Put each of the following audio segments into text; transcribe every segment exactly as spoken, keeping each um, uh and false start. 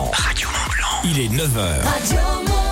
Radio Mont-Blanc. Il est neuf heures. Radio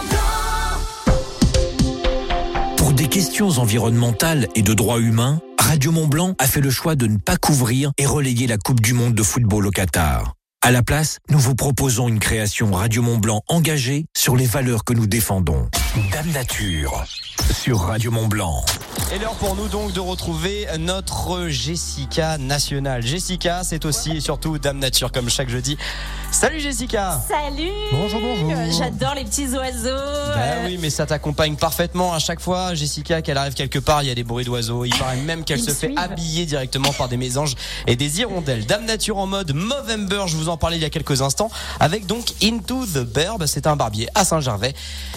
Mont-Blanc. Pour des questions environnementales et de droits humains, Radio Mont-Blanc a fait le choix de ne pas couvrir et relayer la Coupe du Monde de football au Qatar. À la place, nous vous proposons une création Radio Mont-Blanc engagée sur les valeurs que nous défendons. Dame Nature, sur Radio Mont-Blanc. Et l'heure pour nous donc de retrouver notre Jessica nationale. Jessica, c'est aussi et surtout Dame Nature comme chaque jeudi. Salut Jessica. Salut. Bonjour, bonjour. J'adore les petits oiseaux. Bah euh... oui, mais ça t'accompagne parfaitement à chaque fois. Jessica, qu'elle arrive quelque part, il y a des bruits d'oiseaux. Il paraît même qu'elle se fait habiller directement par des mésanges et des hirondelles. Dame Nature en mode Movember, je vous en parlais il y a quelques instants, avec donc Into the Barb. C'est un barbier à Saint-Gervais,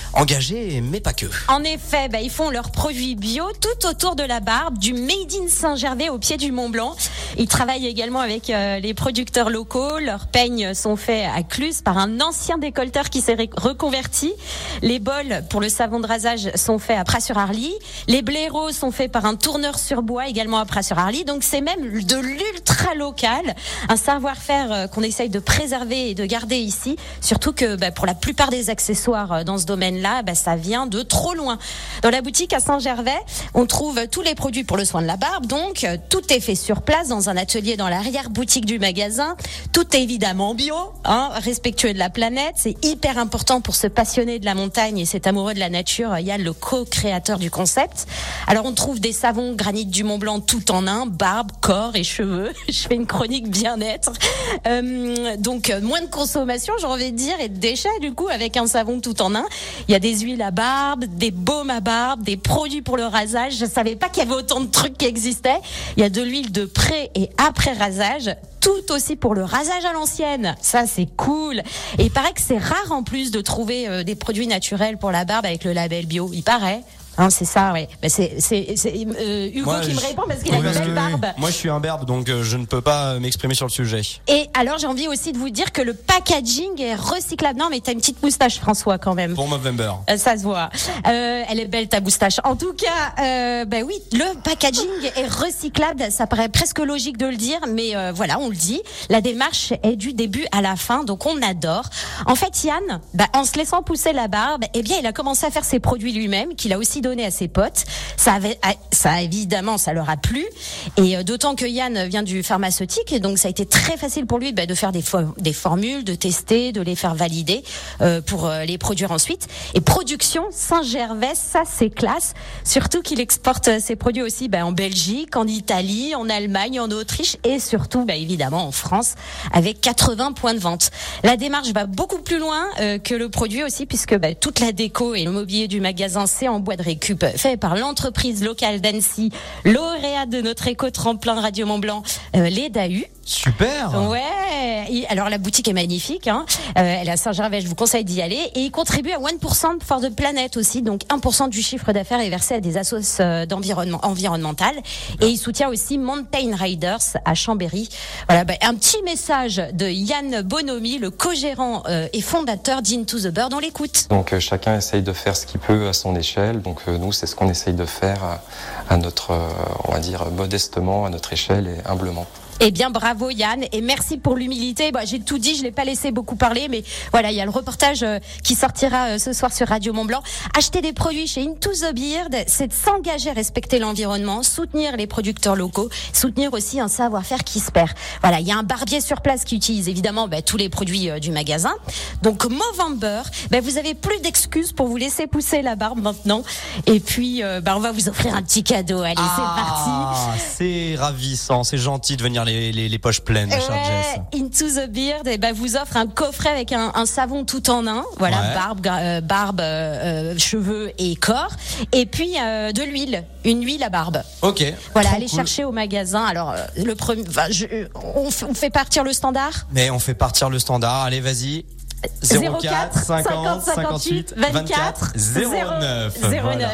engagé mais pas que. En effet, bah, ils font leurs produits bio tout autour de la barbe, du Made in Saint-Gervais au pied du Mont-Blanc. Ils travaillent également avec euh, les producteurs locaux. Leurs peignes sont faits à Cluse par un ancien décolleteur qui s'est ré- reconverti. Les bols pour le savon de rasage sont faits à Pras-sur-Arly. Les blaireaux sont faits par un tourneur sur bois également à Pras-sur-Arly. Donc c'est même de l'ultra local, un savoir-faire euh, qu'on essaye de préserver et de garder ici. Surtout que bah, pour la plupart des accessoires euh, dans ce domaine-là, bah, ça vient de trop loin. Dans la boutique à Saint-Gervais, on trouve tous les produits pour le soin de la barbe. Donc tout est fait sur place dans un atelier dans l'arrière-boutique du magasin. Tout est évidemment bio, hein, respectueux de la planète. C'est hyper important pour se passionner de la montagne et cet amoureux de la nature. Yann, le co-créateur du concept. Alors on trouve des savons granit du Mont-Blanc tout en un, barbe, corps et cheveux. Je fais une chronique bien-être. Euh, donc moins de consommation, j'ai envie de dire, et de déchets du coup avec un savon tout en un. Il y a des huiles à barbe, des baumes à barbe, des produits pour le rasage. Je savais pas qu'il y avait autant de trucs qui existaient. Il y a de l'huile de pré et après rasage. Tout aussi pour le rasage à l'ancienne. Ça, c'est cool. Et il paraît que c'est rare en plus de trouver euh, des produits naturels pour la barbe avec le label bio. Il paraît. Hein, c'est ça, oui. Ben c'est, c'est, c'est euh, Hugo Moi, qui je... me répond parce qu'il oui, a une belle barbe. Moi, je suis un berbe, donc euh, je ne peux pas euh, m'exprimer sur le sujet. Et alors, j'ai envie aussi de vous dire que le packaging est recyclable. Non, mais t'as une petite moustache, François, quand même. Pour Movember. Euh, ça se voit. Euh, elle est belle, ta moustache. En tout cas, euh, ben oui, le packaging est recyclable. Ça paraît presque logique de le dire, mais euh, voilà, on le dit. La démarche est du début à la fin, donc on adore. En fait, Yann, ben, en se laissant pousser la barbe, eh bien, il a commencé à faire ses produits lui-même, qu'il a aussi donné à ses potes. Ça avait, ça évidemment, ça leur a plu. Et euh, d'autant que Yann vient du pharmaceutique, et donc ça a été très facile pour lui bah, de faire des, fo- des formules, de tester, de les faire valider euh, pour euh, les produire ensuite. Et production Saint-Gervais, ça c'est classe. Surtout qu'il exporte ses produits aussi bah, en Belgique, en Italie, en Allemagne, en Autriche et surtout bah, évidemment en France avec quatre-vingts points de vente. La démarche va beaucoup plus loin euh, que le produit aussi puisque bah, toute la déco et le mobilier du magasin c'est en bois de récup fait par l'entreprise locale d'Annecy, lauréate de notre éco-tremplin Radio Mont-Blanc, euh, les D A U. Super. Ouais. Et alors la boutique est magnifique. Hein. Euh, elle est à Saint-Gervais. Je vous conseille d'y aller. Et il contribue à un pour cent for the Planet aussi. Donc un pour cent du chiffre d'affaires est versé à des assos d'environnement environnemental. Et il soutient aussi Mountain Riders à Chambéry. Voilà. Bah, un petit message de Yann Bonomi, le co-gérant euh, et fondateur d'Into the Bird. On l'écoute. Donc euh, chacun essaye de faire ce qu'il peut à son échelle. Donc euh, nous, c'est ce qu'on essaye de faire à, à notre, euh, on va dire modestement, à notre échelle et humblement. Eh bien, bravo Yann, et merci pour l'humilité. Bon, j'ai tout dit, je l'ai pas laissé beaucoup parler, mais voilà, il y a le reportage euh, qui sortira euh, ce soir sur Radio Mont-Blanc. Acheter des produits chez Into the Beard, c'est de s'engager à respecter l'environnement, soutenir les producteurs locaux, soutenir aussi un savoir-faire qui se perd. Voilà, il y a un barbier sur place qui utilise évidemment bah, tous les produits euh, du magasin. Donc Movember, bah, vous avez plus d'excuses pour vous laisser pousser la barbe maintenant. Et puis, euh, bah, on va vous offrir un petit cadeau. Allez, ah, c'est parti. C'est ravissant, c'est gentil de venir les, les, les poches pleines, ma chère Jess. Into the Beard, eh ben, vous offre un coffret avec un, un savon tout en un. Voilà, ouais. barbe, euh, barbe, euh, cheveux et corps. Et puis euh, de l'huile, une huile à barbe. Ok. Voilà, allez cool. chercher au magasin. Alors euh, le premier, enfin, je, on, f- on fait partir le standard. Mais on fait partir le standard. Allez, vas-y. zéro quatre cinquante cinquante-huit vingt-quatre zéro neuf zéro neuf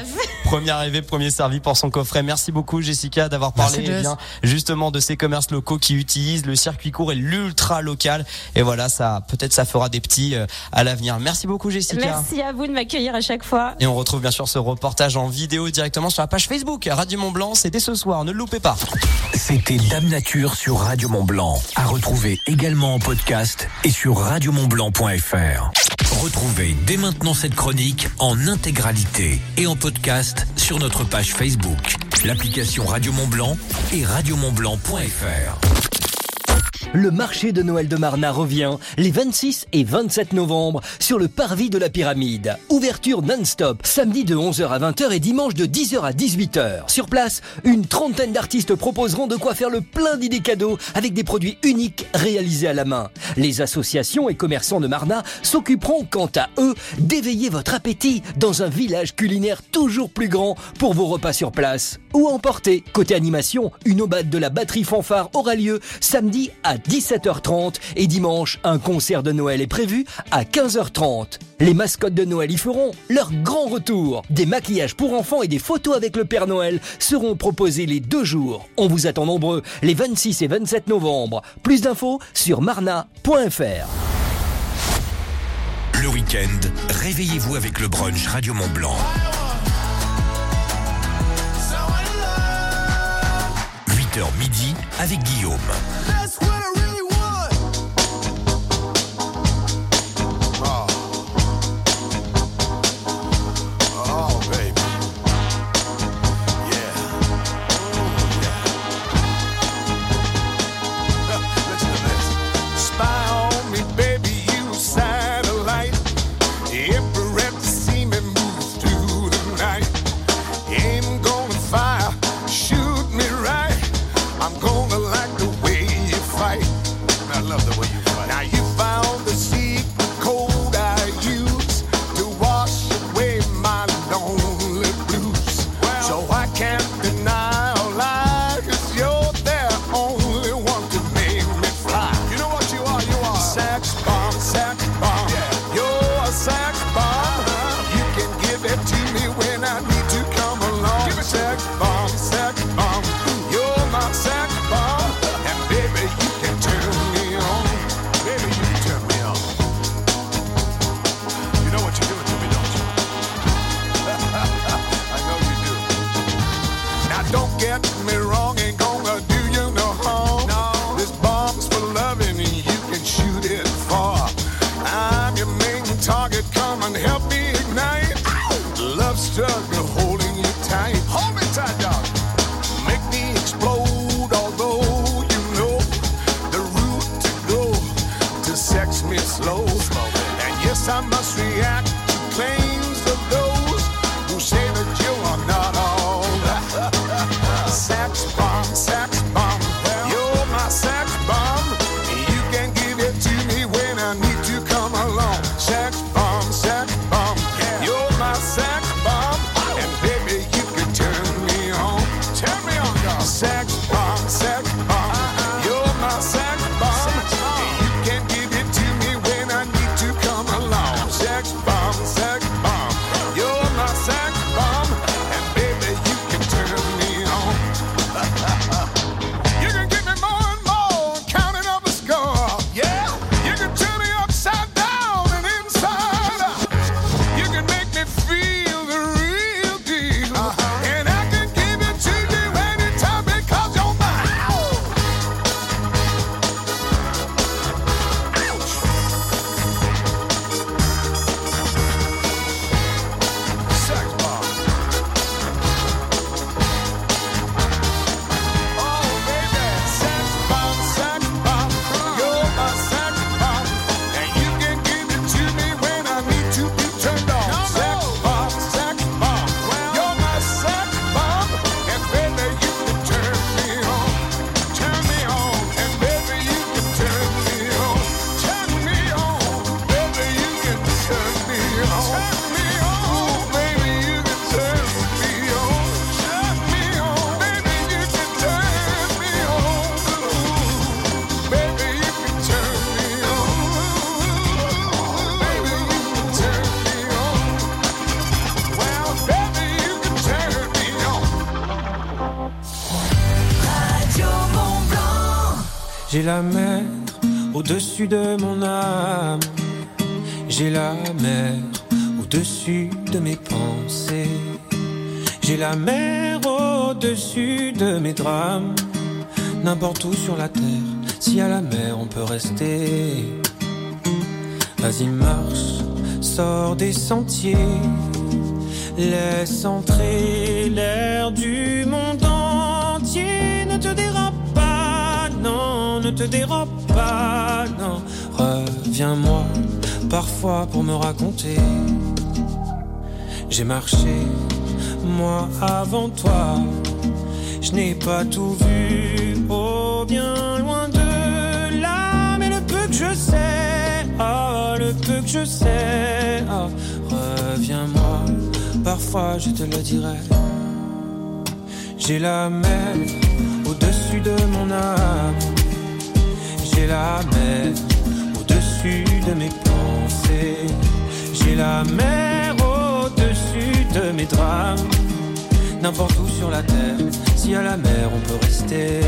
Premier arrivé, premier servi pour son coffret. Merci beaucoup Jessica d'avoir parlé eh bien, justement de ces commerces locaux qui utilisent le circuit court et l'ultra local. Et voilà, ça peut-être ça fera des petits euh, à l'avenir. Merci beaucoup Jessica. Merci à vous de m'accueillir à chaque fois. Et on retrouve bien sûr ce reportage en vidéo directement sur la page Facebook Radio Mont Blanc. C'est dès ce soir, ne le loupez pas. C'était Dame Nature sur Radio Mont Blanc. À retrouver également en podcast et sur radio mont blanc point f r. Retrouvez dès maintenant cette chronique en intégralité et en podcast sur notre page Facebook, l'application Radio Mont Blanc et radio mont blanc point f r. Le marché de Noël de Marnat revient les vingt-six et vingt-sept novembre sur le parvis de la Pyramide. Ouverture non-stop, samedi de onze heures à vingt heures et dimanche de dix heures à dix-huit heures. Sur place, une trentaine d'artistes proposeront de quoi faire le plein d'idées cadeaux avec des produits uniques réalisés à la main. Les associations et commerçants de Marnat s'occuperont quant à eux d'éveiller votre appétit dans un village culinaire toujours plus grand pour vos repas sur place ou emporter. Côté animation, une aubade de la batterie fanfare aura lieu samedi à dix-sept heures trente et dimanche, un concert de Noël est prévu à quinze heures trente. Les mascottes de Noël y feront leur grand retour. Des maquillages pour enfants et des photos avec le Père Noël seront proposés les deux jours. On vous attend nombreux les vingt-six et vingt-sept novembre. Plus d'infos sur marnat point f r. Le week-end, réveillez-vous avec le brunch Radio Mont Blanc. huit heures midi avec Guillaume. J'ai la mer au-dessus de mon âme. J'ai la mer au-dessus de mes pensées. J'ai la mer au-dessus de mes drames. N'importe où sur la terre, si à la mer on peut rester. Vas-y marche, sors des sentiers. Laisse entrer l'air du monde entier. Ne te dérobe pas, non, ne te dérobe pas, non. Reviens-moi parfois pour me raconter. J'ai marché, moi avant toi. Je n'ai pas tout vu, oh bien loin de là. Mais le peu que je sais, oh le peu que je sais, oh, reviens-moi, parfois je te le dirai. J'ai la mer au-dessus de mon âme. J'ai la mer au-dessus de mes pensées. J'ai la mer au-dessus de mes drames. N'importe où sur la terre, si à la mer on peut rester.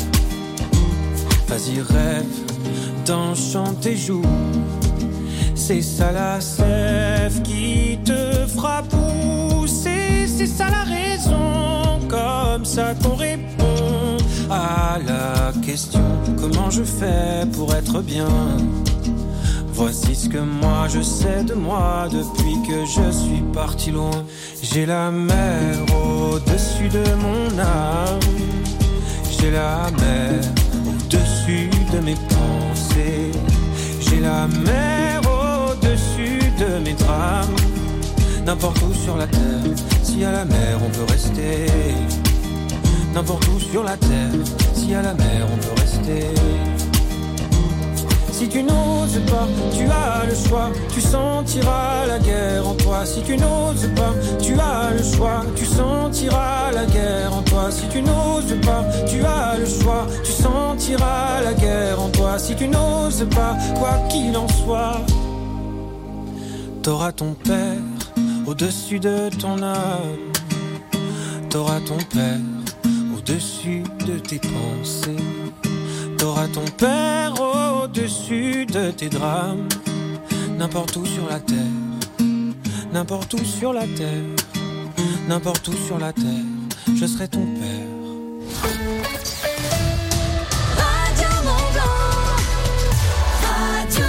Vas-y rêve d'un chant tes joues. C'est ça la sève qui te fera pousser. C'est ça la raison, comme ça qu'on répond à la question: comment je fais pour être bien? Voici ce que moi je sais de moi depuis que je suis parti loin. J'ai la mer au-dessus de mon âme. J'ai la mer au-dessus de mes pensées. J'ai la mer au-dessus de mes drames. N'importe où sur la terre, si à la mer on peut rester. N'importe où sur la terre, si à la mer on peut rester. Si tu n'oses pas, tu as le choix, tu sentiras la guerre en toi. Si tu n'oses pas, tu as le choix, tu sentiras la guerre en toi. Si tu n'oses pas, tu as le choix, tu sentiras la guerre en toi. Si tu n'oses pas, quoi qu'il en soit, t'auras ton père au-dessus de ton âme. T'auras ton père au-dessus de tes pensées. T'auras ton père au-dessus de tes drames. N'importe où sur la terre, n'importe où sur la terre, n'importe où sur la terre, je serai ton père. Radio Mont-Blanc, Radio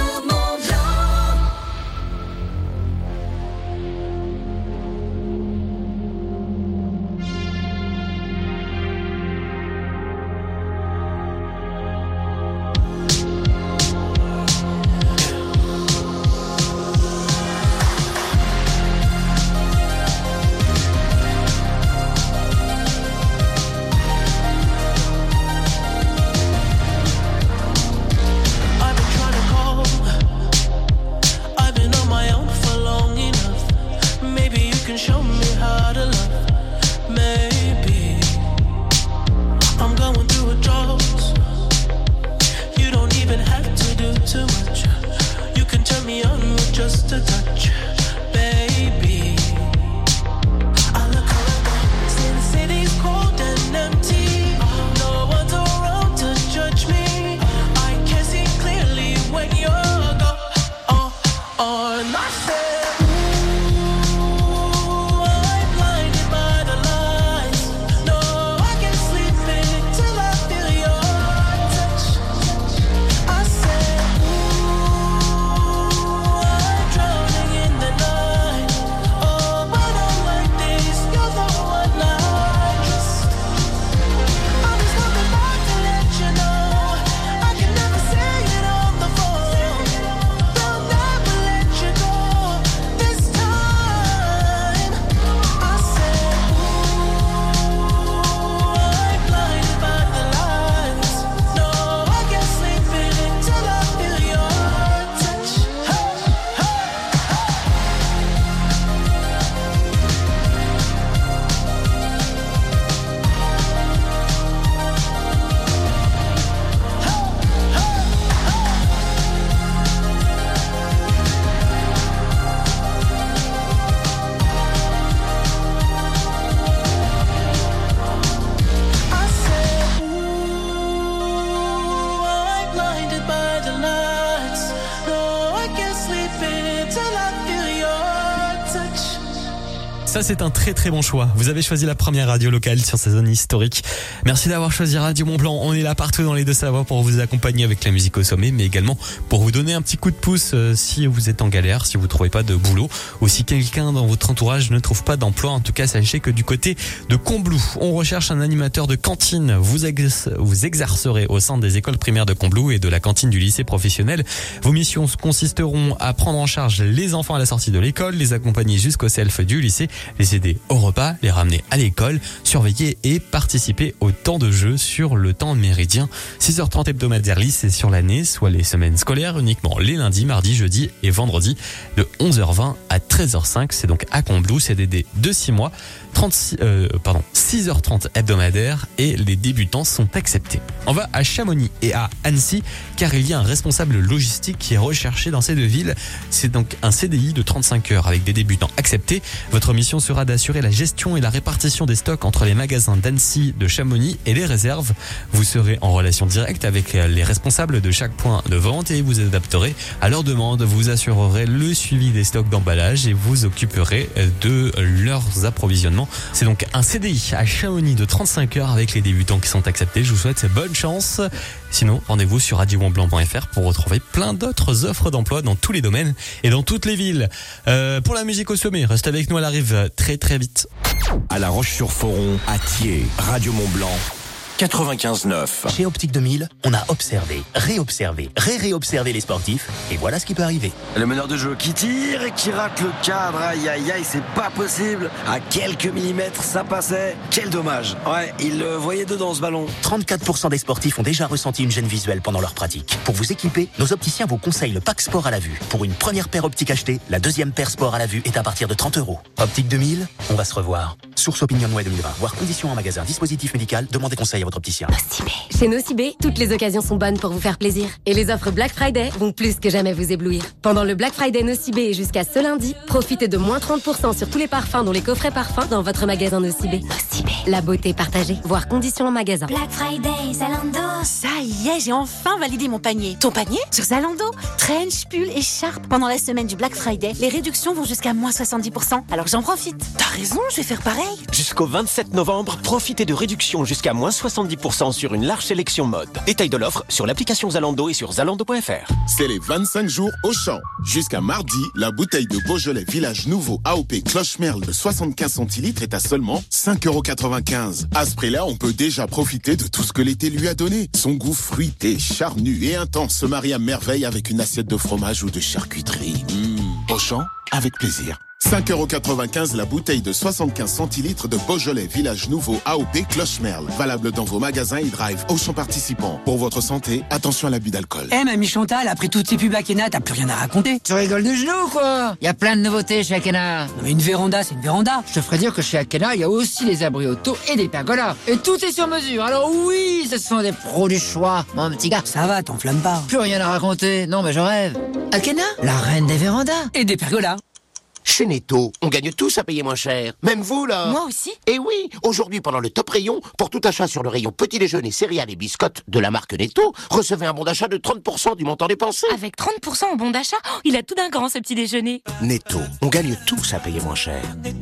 Ça, c'est un très très bon choix. Vous avez choisi la première radio locale sur ces zones historiques. Merci d'avoir choisi Radio Mont Blanc. On est là partout dans les Deux-Savoies pour vous accompagner avec la musique au sommet, mais également pour vous donner un petit coup de pouce euh, si vous êtes en galère, si vous trouvez pas de boulot ou si quelqu'un dans votre entourage ne trouve pas d'emploi. En tout cas, sachez que du côté de Combloux, on recherche un animateur de cantine. Vous, ex- vous exercerez au sein des écoles primaires de Combloux et de la cantine du lycée professionnel. Vos missions consisteront à prendre en charge les enfants à la sortie de l'école, les accompagner jusqu'au self du lycée, les aider au repas, les ramener à l'école, surveiller et participer au temps de jeu sur le temps méridien. six heures trente hebdomadaires lycée sur l'année, soit les semaines scolaires uniquement les lundis, mardis, jeudis et vendredis de onze heures vingt à treize heures cinq. C'est donc à Combloux, C D D de six mois, trente-six, euh, pardon, six heures trente hebdomadaires et les débutants sont acceptés. On va à Chamonix et à Annecy car il y a un responsable logistique qui est recherché dans ces deux villes. C'est donc un C D I de trente-cinq heures avec des débutants acceptés. Votre mission sera d'assurer la gestion et la répartition des stocks entre les magasins d'Annecy, de Chamonix et les réserves. Vous serez en relation directe avec les responsables de chaque point de vente et vous adapterez à leurs demandes. Vous assurerez le suivi des stocks d'emballage et vous occuperez de leurs approvisionnements. C'est donc un C D I à Chamonix de trente-cinq heures avec les débutants qui sont acceptés. Je vous souhaite bonne chance. Sinon, rendez-vous sur radio mont blanc point f r pour retrouver plein d'autres offres d'emploi dans tous les domaines et dans toutes les villes. Euh, pour la musique au sommet, reste avec nous, elle arrive très très vite. À La Roche-sur-Foron, à Thiers, Radio Mont Blanc. quatre-vingt-quinze neuf. Chez Optique deux mille, on a observé, réobservé, ré-réobservé les sportifs, et voilà ce qui peut arriver. Le meneur de jeu qui tire et qui rate le cadre, aïe aïe aïe, c'est pas possible. À quelques millimètres, ça passait. Quel dommage. Ouais, il le voyait dedans ce ballon. trente-quatre pour cent des sportifs ont déjà ressenti une gêne visuelle pendant leur pratique. Pour vous équiper, nos opticiens vous conseillent le pack sport à la vue. Pour une première paire optique achetée, la deuxième paire sport à la vue est à partir de trente euros. Optique deux mille, on va se revoir. Source Opinionway deux mille vingt. Voir conditions en magasin. Dispositif médical, demandez conseil à votre opticien. Nocibé. Chez Nocibé, toutes les occasions sont bonnes pour vous faire plaisir. Et les offres Black Friday vont plus que jamais vous éblouir. Pendant le Black Friday Nocibé et jusqu'à ce lundi, profitez de moins trente pour cent sur tous les parfums, dont les coffrets parfums dans votre magasin Nocibé. Nocibé. La beauté partagée. Voir conditions en magasin. Black Friday, Zalando. Ça y est, j'ai enfin validé mon panier. Ton panier? Sur Zalando. Trench, pull, écharpe. Pendant la semaine du Black Friday, les réductions vont jusqu'à moins soixante-dix pour cent. Alors j'en profite. T'as raison, je vais faire pareil. Jusqu'au vingt-sept novembre, profitez de réductions jusqu'à moins soixante-dix pour cent sur une large sélection mode. Détail de l'offre sur l'application Zalando et sur zalando point f r. C'est les vingt-cinq jours Auchan. Jusqu'à mardi, la bouteille de Beaujolais Village Nouveau A O P Cloche-Merle de soixante-quinze centilitres est à seulement cinq euros quatre-vingt-quinze. À ce prix-là, on peut déjà profiter de tout ce que l'été lui a donné. Son goût fruité, charnu et intense se marie à merveille avec une assiette de fromage ou de charcuterie. Mmh. Auchan, avec plaisir. cinq euros quatre-vingt-quinze la bouteille de soixante-quinze centilitres de Beaujolais Village Nouveau A O P Cloche-Merle. Valable dans vos magasins et drive Auchan participants. Pour votre santé, attention à l'abus d'alcool. Eh, hey, mamie Chantal, après toutes ces pubs Akena, t'as plus rien à raconter. Tu rigoles de genoux, quoi. Y a plein de nouveautés chez Akena. Non, mais une véranda, c'est une véranda. Je te ferais dire que chez Akena, il y a aussi les abris auto et des pergolas. Et tout est sur mesure. Alors oui, ce sont des pros du choix, mon petit gars. Ça va, t'enflamme pas. Plus rien à raconter. Non, mais je rêve. Akena, la reine des vérandas. Et des pergolas. Chez Netto, on gagne tous à payer moins cher. Même vous, là. Moi aussi. Et oui, aujourd'hui, pendant le top rayon, pour tout achat sur le rayon petit déjeuner, céréales et biscottes de la marque Netto, recevez un bon d'achat de trente pour cent du montant dépensé. Avec trente pour cent en bon d'achat, oh, il a tout d'un grand, ce petit déjeuner. Netto, on gagne tous à payer moins cher.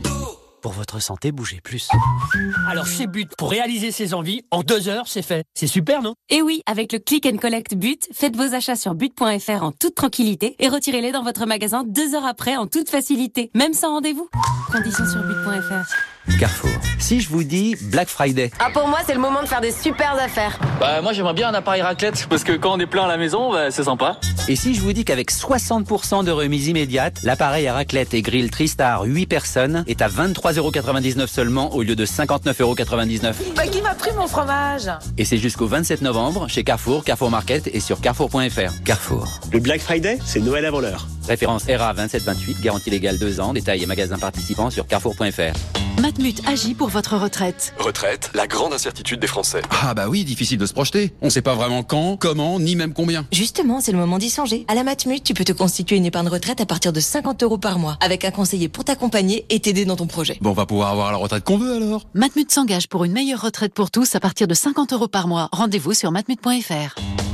Pour votre santé, bougez plus. Alors chez But, pour réaliser ses envies, en deux heures, c'est fait. C'est super, non? Et oui, avec le Click and Collect But, faites vos achats sur but point f r en toute tranquillité et retirez-les dans votre magasin deux heures après en toute facilité, même sans rendez-vous. Conditions sur but point f r. Carrefour. Si je vous dis Black Friday. Ah, pour moi, c'est le moment de faire des super affaires. Bah, moi, j'aimerais bien un appareil raclette, parce que quand on est plein à la maison, bah, c'est sympa. Et si je vous dis qu'avec soixante pour cent de remise immédiate, l'appareil à raclette et grill Tristar huit personnes est à vingt-trois euros quatre-vingt-dix-neuf seulement au lieu de cinquante-neuf euros quatre-vingt-dix-neuf. Bah, qui m'a pris mon fromage? Et c'est jusqu'au vingt-sept novembre chez Carrefour, Carrefour Market et sur carrefour point f r. Carrefour. Le Black Friday, c'est Noël avant l'heure. Référence R A vingt-sept vingt-huit, garantie légale deux ans, détails et magasins participants sur carrefour point f r. Matmut agit pour votre retraite. Retraite, la grande incertitude des Français. Ah bah oui, difficile de se projeter. On sait pas vraiment quand, comment, ni même combien. Justement, c'est le moment d'y songer. À la Matmut, tu peux te constituer une épargne retraite à partir de cinquante euros par mois, avec un conseiller pour t'accompagner et t'aider dans ton projet. Bon, on va pouvoir avoir la retraite qu'on veut alors. Matmut s'engage pour une meilleure retraite pour tous à partir de cinquante euros par mois. Rendez-vous sur matmut point f r.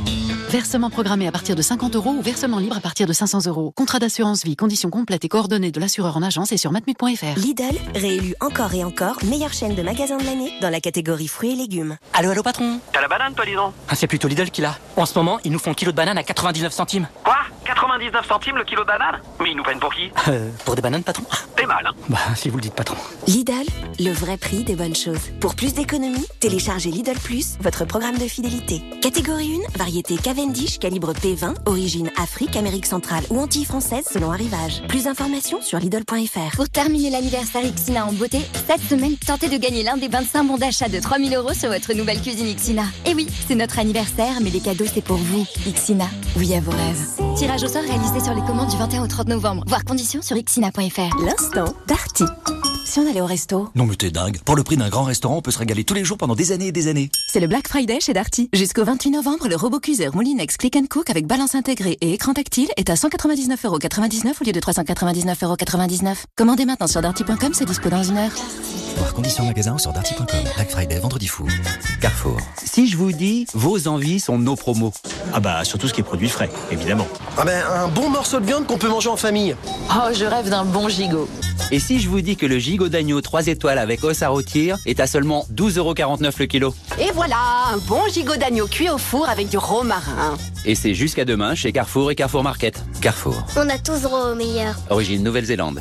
Versement programmé à partir de cinquante euros ou versement libre à partir de cinq cents euros. Contrat d'assurance vie, conditions complètes et coordonnées de l'assureur en agence et sur matmut point f r. Lidl, réélu encore et encore meilleure chaîne de magasins de l'année dans la catégorie fruits et légumes. Allô, allô, patron. T'as la banane, toi, dis donc? Ah, c'est plutôt Lidl qui l'a. En ce moment, ils nous font kilo de banane à quatre-vingt-dix-neuf centimes. Quoi? quatre-vingt-dix-neuf centimes le kilo de banane? Mais ils nous prennent pour qui? Euh, pour des bananes, patron. T'es mal, hein? Bah, si vous le dites, patron. Lidl, le vrai prix des bonnes choses. Pour plus d'économies, téléchargez Lidl Plus, votre programme de fidélité. Catégorie un, variété Cavendish, calibre P vingt, origine Afrique, Amérique centrale ou Antilles françaises selon arrivage. Plus d'informations sur Lidl point f r. Pour terminer l'anniversaire Ixina en beauté, cette semaine, tentez de gagner l'un des vingt-cinq bons d'achat de trois mille euros sur votre nouvelle cuisine Ixina. Et oui, c'est notre anniversaire, mais les cadeaux, c'est pour vous. Ixina, oui à vos rêves. Tirage au sort réalisé sur les commandes du vingt et un au trente novembre. Voir conditions sur ixina point f r. L'instant Darty. Si on allait au resto? Non mais t'es dingue. Pour le prix d'un grand restaurant, on peut se régaler tous les jours pendant des années et des années. C'est le Black Friday chez Darty. Jusqu'au vingt-huit novembre, le robot cuiseur Moulinex Click and Cook avec balance intégrée et écran tactile est à cent quatre-vingt-dix-neuf euros quatre-vingt-dix-neuf au lieu de trois cent quatre-vingt-dix-neuf euros quatre-vingt-dix-neuf. Commandez maintenant sur darty point com, c'est dispo dans une heure. Voir conditions magasin ou sur darty point com. Black Friday, vendredi fou. Carrefour. Si je vous dis, vos envies sont nos promos. Ah bah, surtout ce qui est produit frais, évidemment. Ah ben, un bon morceau de viande qu'on peut manger en famille. Oh, je rêve d'un bon gigot. Et si je vous dis que le gigot d'agneau trois étoiles avec os à rôtir est à seulement douze euros quarante-neuf le kilo? Et voilà, un bon gigot d'agneau cuit au four avec du romarin. Et c'est jusqu'à demain chez Carrefour et Carrefour Market. Carrefour. On a tous droit au meilleur. Origine Nouvelle-Zélande.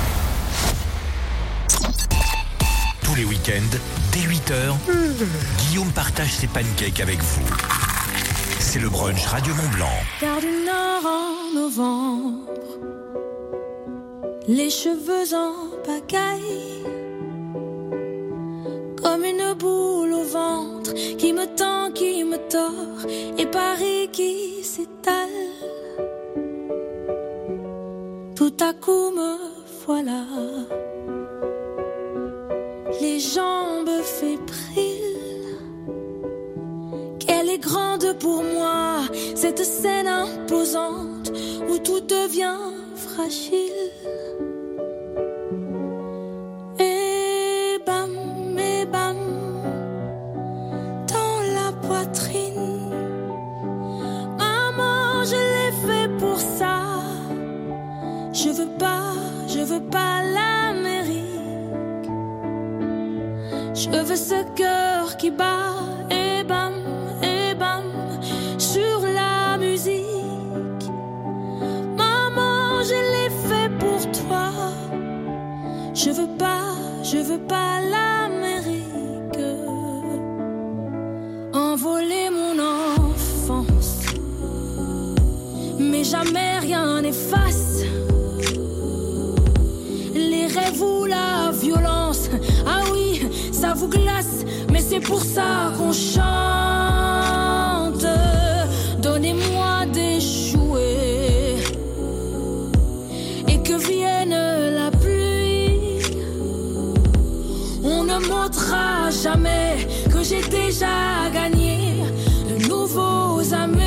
Tous les week-ends, dès huit heures, Guillaume partage ses pancakes avec vous. C'est le brunch Radio Mont-Blanc. Gare du Nord en novembre, les cheveux en pagaille, comme une boule au ventre qui me tend, qui me tord, et Paris qui s'étale. Tout à coup me voilà, les jambes fébriles. Qu'elle est grande pour moi, cette scène imposante où tout devient fragile. Et bam, et bam, dans la poitrine. Maman, je l'ai fait pour ça. Je veux pas, je veux pas l'Amérique. Je veux ce cœur qui bat, et bam, et bam, sur la musique. Maman, je l'ai fait pour toi. Je veux pas, je veux pas l'Amérique. Envoler mon enfance, mais jamais rien n'efface les rêves ou la violence. Ah oui, ça vous glace, mais c'est pour ça qu'on chante. Donnez-moi des jouets et que vienne la pluie. On ne montrera jamais que j'ai déjà gagné de nouveaux amis.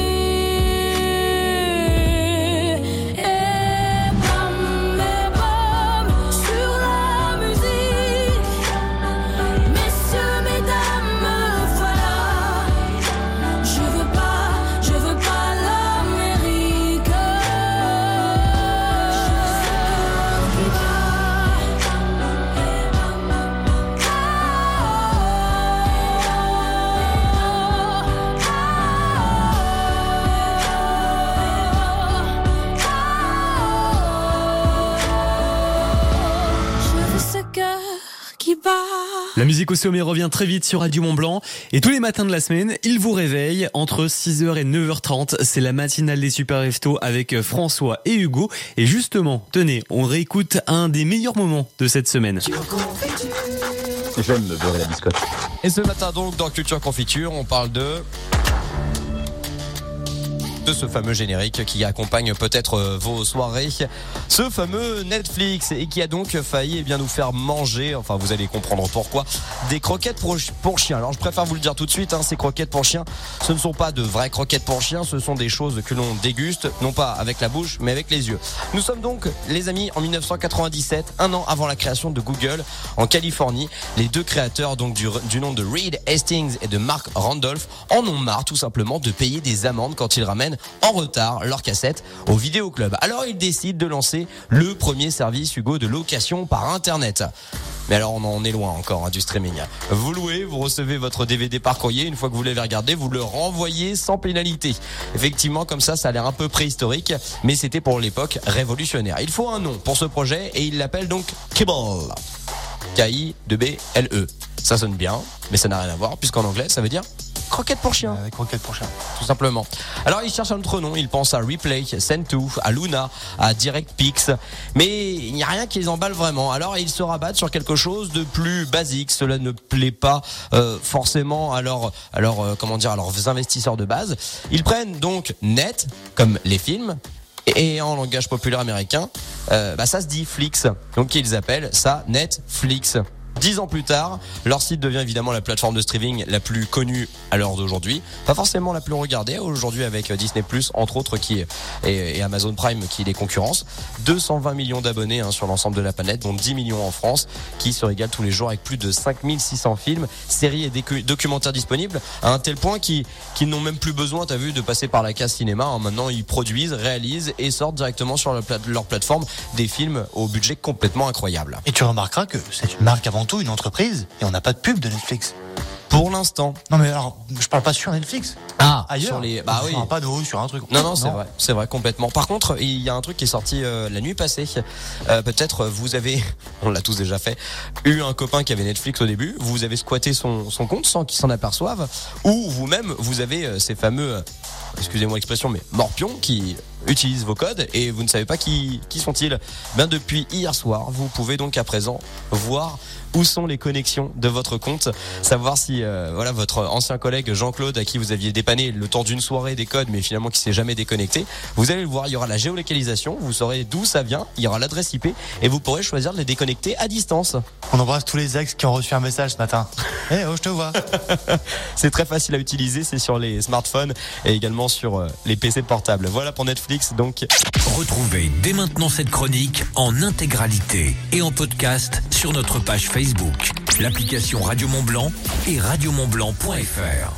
La musique au sommet revient très vite sur Radio Mont-Blanc et tous les matins de la semaine, il vous réveille entre six heures et neuf heures trente. C'est la matinale des Super Restos avec François et Hugo. Et justement, tenez, on réécoute un des meilleurs moments de cette semaine. J'aime me beurrer la biscotte. Et ce matin donc, dans Culture Confiture, on parle de... de ce fameux générique qui accompagne peut-être vos soirées. Ce fameux Netflix et qui a donc failli eh bien nous faire manger, enfin vous allez comprendre pourquoi, des croquettes pour, pour chiens. Alors je préfère vous le dire tout de suite, hein, ces croquettes pour chiens, ce ne sont pas de vraies croquettes pour chiens, ce sont des choses que l'on déguste, non pas avec la bouche, mais avec les yeux. Nous sommes donc, les amis, en dix-neuf cent quatre-vingt-dix-sept, un an avant la création de Google, en Californie. Les deux créateurs donc du, du nom de Reed Hastings et de Mark Randolph en ont marre tout simplement de payer des amendes quand ils ramènent en retard leurs cassettes au vidéoclub. Alors ils décident de lancer le premier service, Hugo, de location par internet. Mais alors on en est loin encore hein, du streaming. Vous louez, vous recevez votre D V D par courrier, une fois que vous l'avez regardé, vous le renvoyez sans pénalité. Effectivement, comme ça, ça a l'air un peu préhistorique, mais c'était pour l'époque révolutionnaire. Il faut un nom pour ce projet et il l'appelle donc Kibble. K I B B L E. Ça sonne bien, mais ça n'a rien à voir, puisqu'en anglais, ça veut dire croquette pour chien. Euh, croquette pour chien. Tout simplement. Alors, il cherche un autre nom. Il pense à Replay, Send To, à Luna, à DirectPix. Mais il n'y a rien qui les emballe vraiment. Alors, ils se rabattent sur quelque chose de plus basique. Cela ne plaît pas euh, forcément à leurs, à leurs, euh, comment dire, à leurs investisseurs de base. Ils prennent donc Net, comme les films, et en langage populaire américain, euh, bah, ça se dit Flix. Donc, ils appellent ça Netflix. Dix ans plus tard, leur site devient évidemment la plateforme de streaming la plus connue à l'heure d'aujourd'hui. Pas forcément la plus regardée aujourd'hui avec Disney plus, entre autres, qui est, et, et Amazon Prime qui les concurrence. deux cent vingt millions d'abonnés hein, sur l'ensemble de la planète, dont dix millions en France, qui se régalent tous les jours avec plus de cinq mille six cents films, séries et docu- documentaires disponibles, à un tel point qu'ils, qu'ils n'ont même plus besoin, t'as vu, de passer par la case cinéma. Hein. Maintenant, ils produisent, réalisent et sortent directement sur leur, plate- leur plateforme des films au budget complètement incroyable. Et tu remarqueras que c'est une marque avant tout, une entreprise, et on n'a pas de pub de Netflix. Pour l'instant. Non mais alors, je parle pas sur Netflix. Ah, ailleurs. Sur les, bah on oui. fera pas de haut sur un truc. Non, non, c'est non. vrai, c'est vrai complètement. Par contre, il y a un truc qui est sorti euh, la nuit passée. Euh, peut-être vous avez, on l'a tous déjà fait, eu un copain qui avait Netflix au début. Vous avez squatté son, son compte sans qu'il s'en aperçoive, ou vous-même vous avez euh, ces fameux, euh, excusez-moi l'expression, mais morpions qui utilisent vos codes et vous ne savez pas qui qui sont-ils. Ben depuis hier soir, vous pouvez donc à présent voir où sont les connexions de votre compte, savoir si euh, voilà votre ancien collègue Jean-Claude à qui vous aviez dépanné le temps d'une soirée des codes mais finalement qui s'est jamais déconnecté, vous allez le voir, il y aura la géolocalisation, vous saurez d'où ça vient, il y aura l'adresse I P et vous pourrez choisir de les déconnecter à distance. On embrasse tous les ex qui ont reçu un message ce matin. Eh hey, oh, je te vois. C'est très facile à utiliser, c'est sur les smartphones et également sur euh, les P C portables. Voilà pour Netflix donc. Retrouvez dès maintenant cette chronique en intégralité et en podcast sur notre page Facebook, l'application Radio Mont Blanc et radio mont blanc point f r.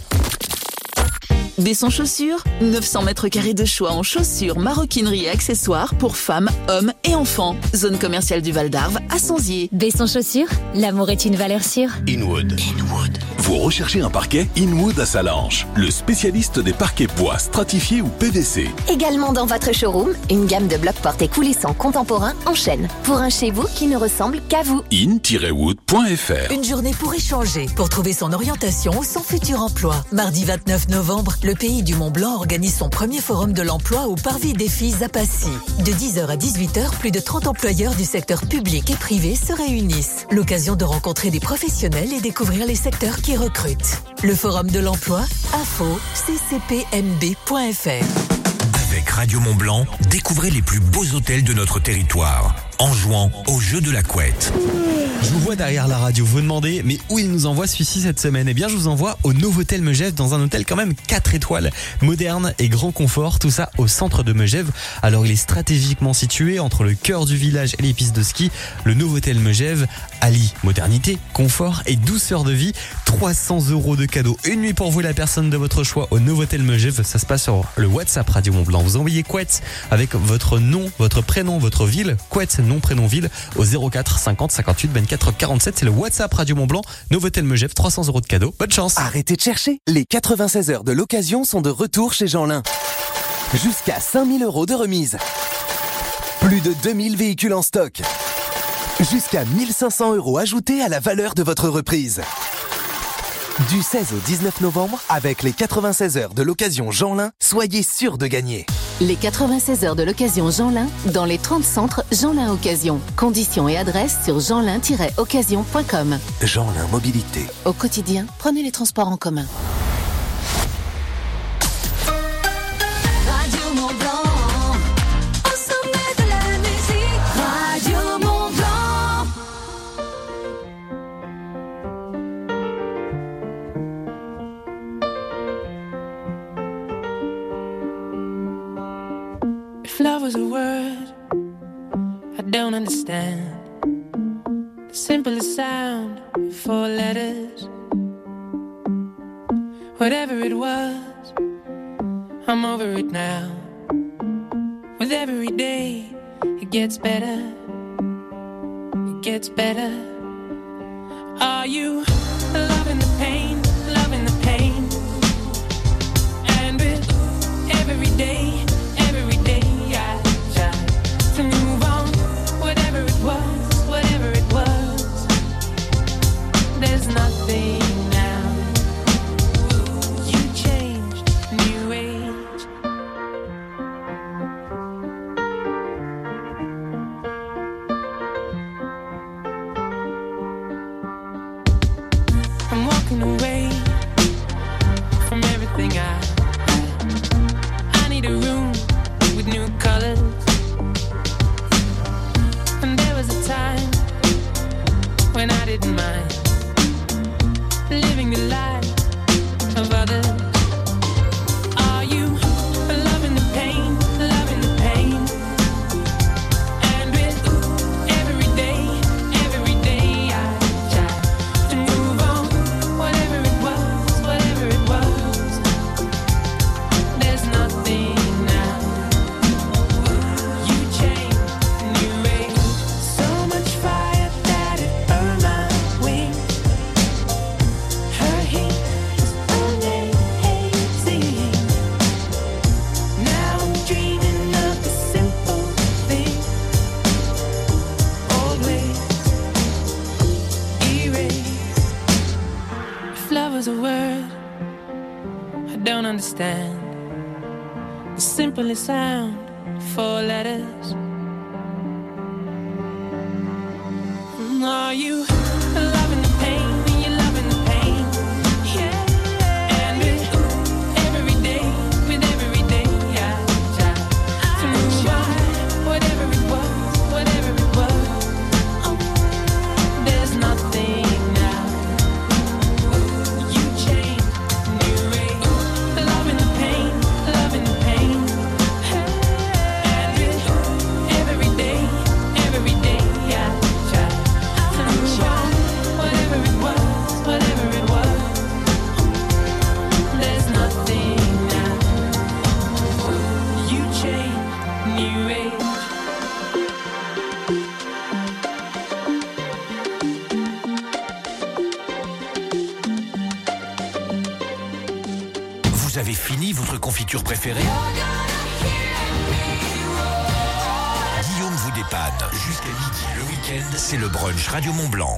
Besson Chaussures, neuf cents mètres carrés de choix en chaussures, maroquinerie et accessoires pour femmes, hommes et enfants. Zone commerciale du Val d'Arve à Sanzier. Besson Chaussures, l'amour est une valeur sûre. Inwood. Inwood. Vous recherchez un parquet? Inwood à Salange, le spécialiste des parquets bois stratifiés ou P V C. Également dans votre showroom, une gamme de blocs portés coulissants contemporains en chêne. Pour un chez vous qui ne ressemble qu'à vous. in tiret wood point f r. Une journée pour échanger, pour trouver son orientation ou son futur emploi. Mardi vingt-neuf novembre, le Pays du Mont Blanc organise son premier forum de l'emploi au Parvis des Filles à Passy. De dix heures à dix-huit heures, plus de trente employeurs du secteur public et privé se réunissent. L'occasion de rencontrer des professionnels et découvrir les secteurs qui recrutent. Le forum de l'emploi, info c c p m b point f r. Avec Radio Mont Blanc, découvrez les plus beaux hôtels de notre territoire en jouant au jeu de la couette. Je vous vois derrière la radio, vous demandez, mais où il nous envoie celui-ci cette semaine? Eh bien, je vous envoie au Novotel Megève, dans un hôtel quand même quatre étoiles, moderne et grand confort, tout ça au centre de Megève. Alors, il est stratégiquement situé entre le cœur du village et les pistes de ski. Le Novotel Megève allie modernité, confort et douceur de vie. trois cents euros de cadeau, une nuit pour vous, la personne de votre choix au Novotel Megève. Ça se passe sur le WhatsApp Radio Mont Blanc. Vous envoyez Couette avec votre nom, votre prénom, votre ville, Couette, nom, prénom, ville, au zéro quatre cinquante cinquante-huit vingt-quatre quarante-sept. C'est le WhatsApp Radio Mont Blanc. Novotel Megève, trois cents euros de cadeau. Bonne chance. Arrêtez de chercher. Les quatre-vingt-seize heures de l'occasion sont de retour chez Jeanlin. Jusqu'à cinq mille euros de remise. Plus de deux mille véhicules en stock. Jusqu'à mille cinq cents euros ajoutés à la valeur de votre reprise. Du seize au dix-neuf novembre, avec les quatre-vingt-seize heures de l'occasion Jeanlin, soyez sûr de gagner. Les quatre-vingt-seize heures de l'occasion Jeanlin dans les trente centres Jeanlin Occasion. Conditions et adresses sur jeanlin tiret occasion point com. Jeanlin Mobilité. Au quotidien, prenez les transports en commun. If love was a word I don't understand, the simplest sound, four letters. Whatever it was, I'm over it now. With every day, it gets better. It gets better. Are you loving the pain, loving the pain? And with every day, every day I try to move on. Whatever it was, whatever it was, there's nothing now. You changed, new age. I'm walking away from everything I I need a room with new colors. And there was a time when I didn't mind living the life of others. Are you loving the pain, loving the pain? And with every day, every day I try to move on. Whatever it was, whatever it was, there's nothing now. You changed, new age. So much fire that it burned my wings. Her heat was amazing. Now I'm dreaming of the simple thing. Old ways erased. If love was a word I don't understand, the simplest sound, four letters. Are you loving the pain? You loving the pain? Yeah. And with every day, with every day I try to move on. Whatever it was, whatever it was, oh, there's nothing now. You changed, new age. Loving the pain, loving the pain. And with every day, every day I try to move on. Whatever it was, whatever it was, there's nothing now. You changed, new age. Vous avez fini votre confiture préférée? Guillaume vous dépanne. Jusqu'à midi le week-end, c'est le brunch Radio Mont-Blanc.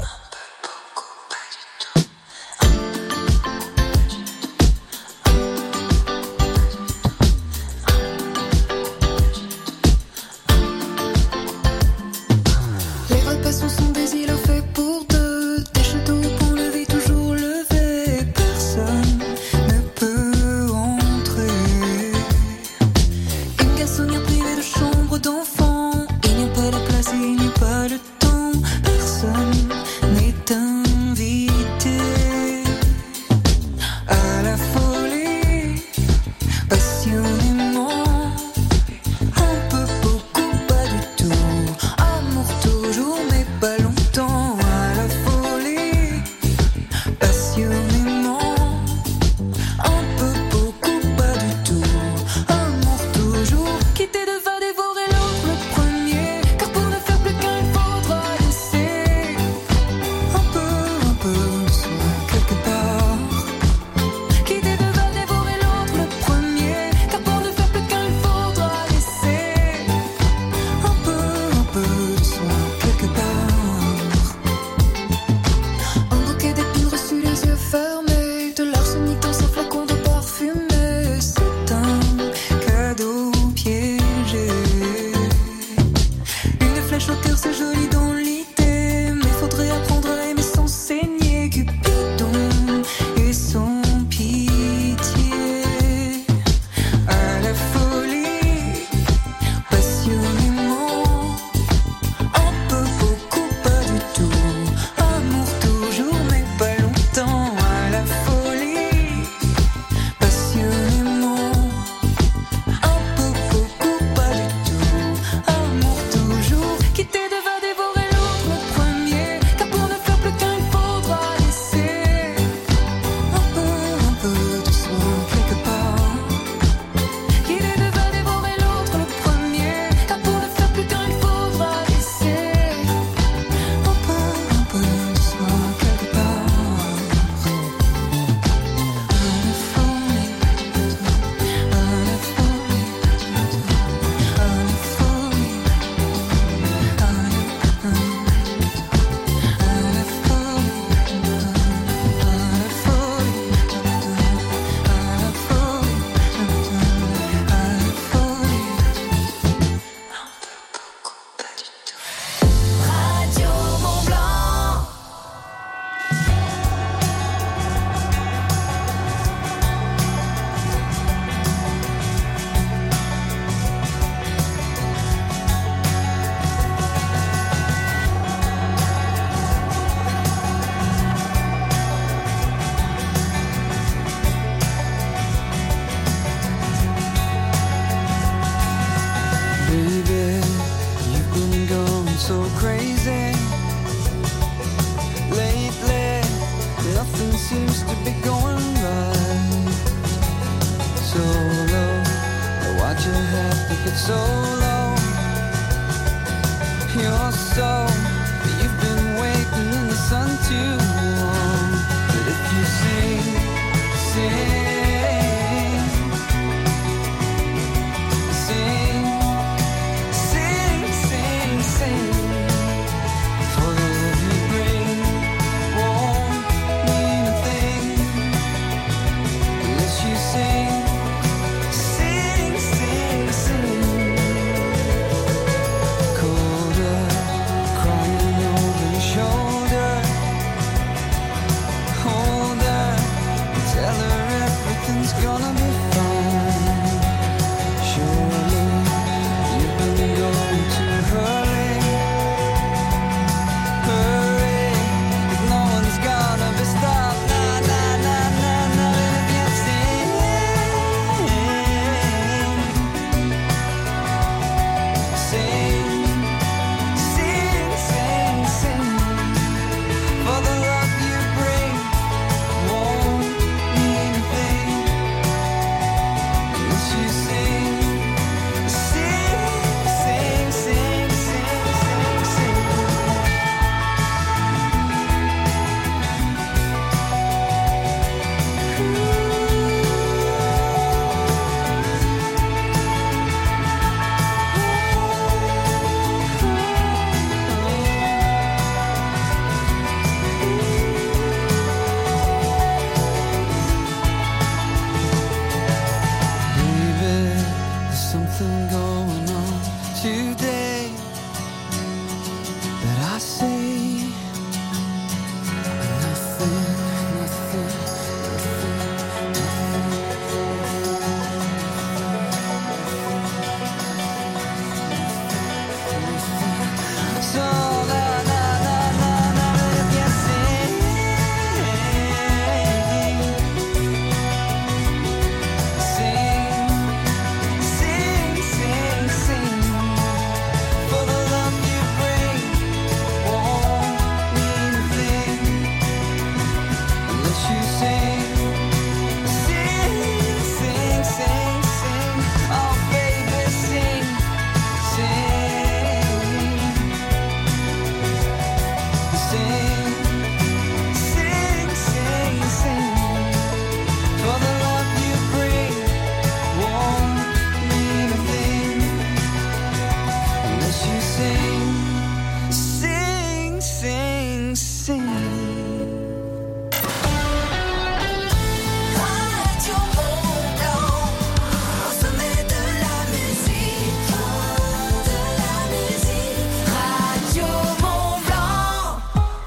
Les repas sont des îlots faits pour deux, des châteaux pour lever, toujours lever. Personne ne peut entrer. Une garçonnière privée de chambre d'enfant. Il n'y a pas de place et il n'y a pas de temps. Personne n'est take it so low. You're so, you've been waiting in the sun too long. But if you sing, sing, sing, sing, sing, sing, for the love you bring won't mean a thing unless you sing, sing, sing, sing. Colder, crying over your shoulder. Hold her, tell her everything's gonna be fine. Surely you've been going too hurry, hurry. If no one's gonna be stopped, nah, nah, nah, nah, nah. If you sing, sing, sing, sing, sing, for the love you bring won't mean a thing unless you sing, sing, sing, sing, sing, sing, sing. Baby, there's something going on today that I see. Nothing, nothing, nothing. So la la la la la, if you sing, sing, sing, sing, sing, for the love you bring won't mean a thing unless you sing, sing, sing, sing, sing. Oh baby, sing, sing, sing, sing, sing, sing, for the love you bring won't mean a thing unless you sing, sing, sing, sing. Radio Mont-Blanc, au sommet de la musique, de la musique. Radio Mont-Blanc.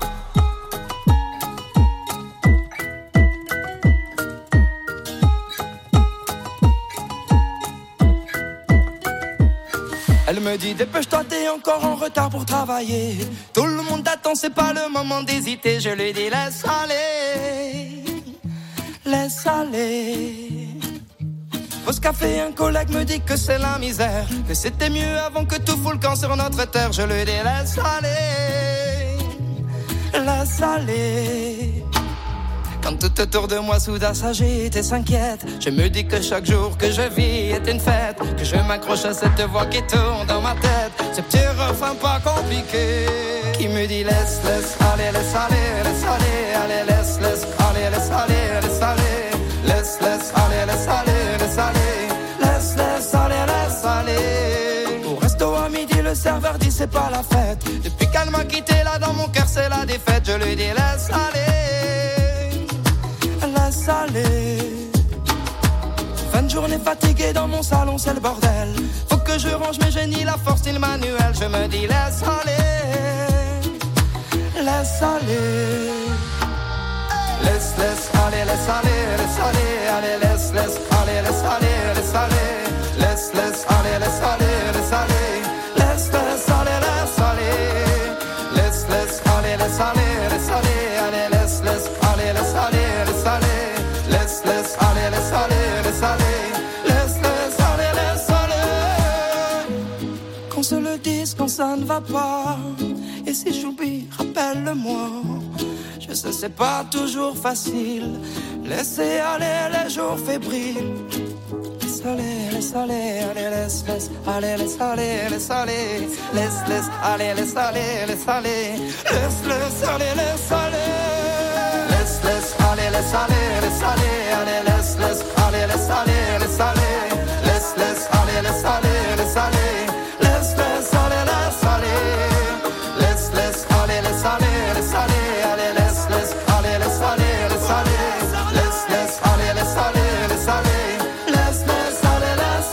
Elle me dit dépêche-toi, t'es encore en retard pour travailler. Tout le monde t'attend, c'est pas le moment d'hésiter. Je lui dis laisse aller, laisse aller. Pause café, un collègue me dit que c'est la misère, que c'était mieux avant que tout fout le camp sur notre terre. Je lui dis laisse aller, laisse aller. Quand tout autour de moi soudain s'agite et s'inquiète, je me dis que chaque jour que je vis est une fête, que je m'accroche à cette voix qui tourne dans ma tête, ce petit refrain pas compliqué qui me dit laisse, laisse aller, laisse aller, laisse aller, allez, laisse, laisse aller, laisse aller, laisse aller, laisse, laisse aller, laisse aller, laisse aller, laisse, laisse aller, laisse aller. Au resto à midi, le serveur dit c'est pas la fête. Depuis qu'elle m'a quitté, là dans mon cœur c'est la défaite. Je lui dis laisse aller, laisse aller. Fin de journée fatiguée dans mon salon, c'est le bordel. Faut que je range mes génies, la force et le manuel. Je me dis laisse aller, laisse aller. Laisse, laisse aller, laisse aller, laisse aller. Allez, laisse, laisse aller, laisse aller, laisse aller. Laisse, laisse aller, laisse aller, laisse aller. Laisse, laisse aller, laisse aller. Laisse, laisse aller, laisse aller, laisse aller. Allez, laisse, laisse aller, laisse aller, laisse aller. Laisse, laisse aller, laisse aller, laisse aller. Laisse, laisse aller, laisse aller. Qu'on se le dise quand ça ne va pas. Et si j'oublie, rappelle-le-moi. Je sais c'est pas toujours facile. Laisser aller les jours fébriles. laisse aller, laisse aller, allez, laisse, laisse, allez, laisse aller, laisse aller, laisse, laisse, allez, laisse aller, laisse aller, laisse, laisse, allez, laisse aller, laisse, laisse, allez, laisse aller, laisse aller, allez, laisse, laisse, allez, laisse aller, laisse aller, laisse, laisse, allez, laisse aller, laisse aller, laisse, laisse, allez, laisse aller, laisse, laisse, allez, laisse aller, laisse aller, allez, laisse, laisse, allez, laisse aller, laisse aller, laisse, laisse, allez, laisse aller, laisse aller, laisse, laisse, allez, laisse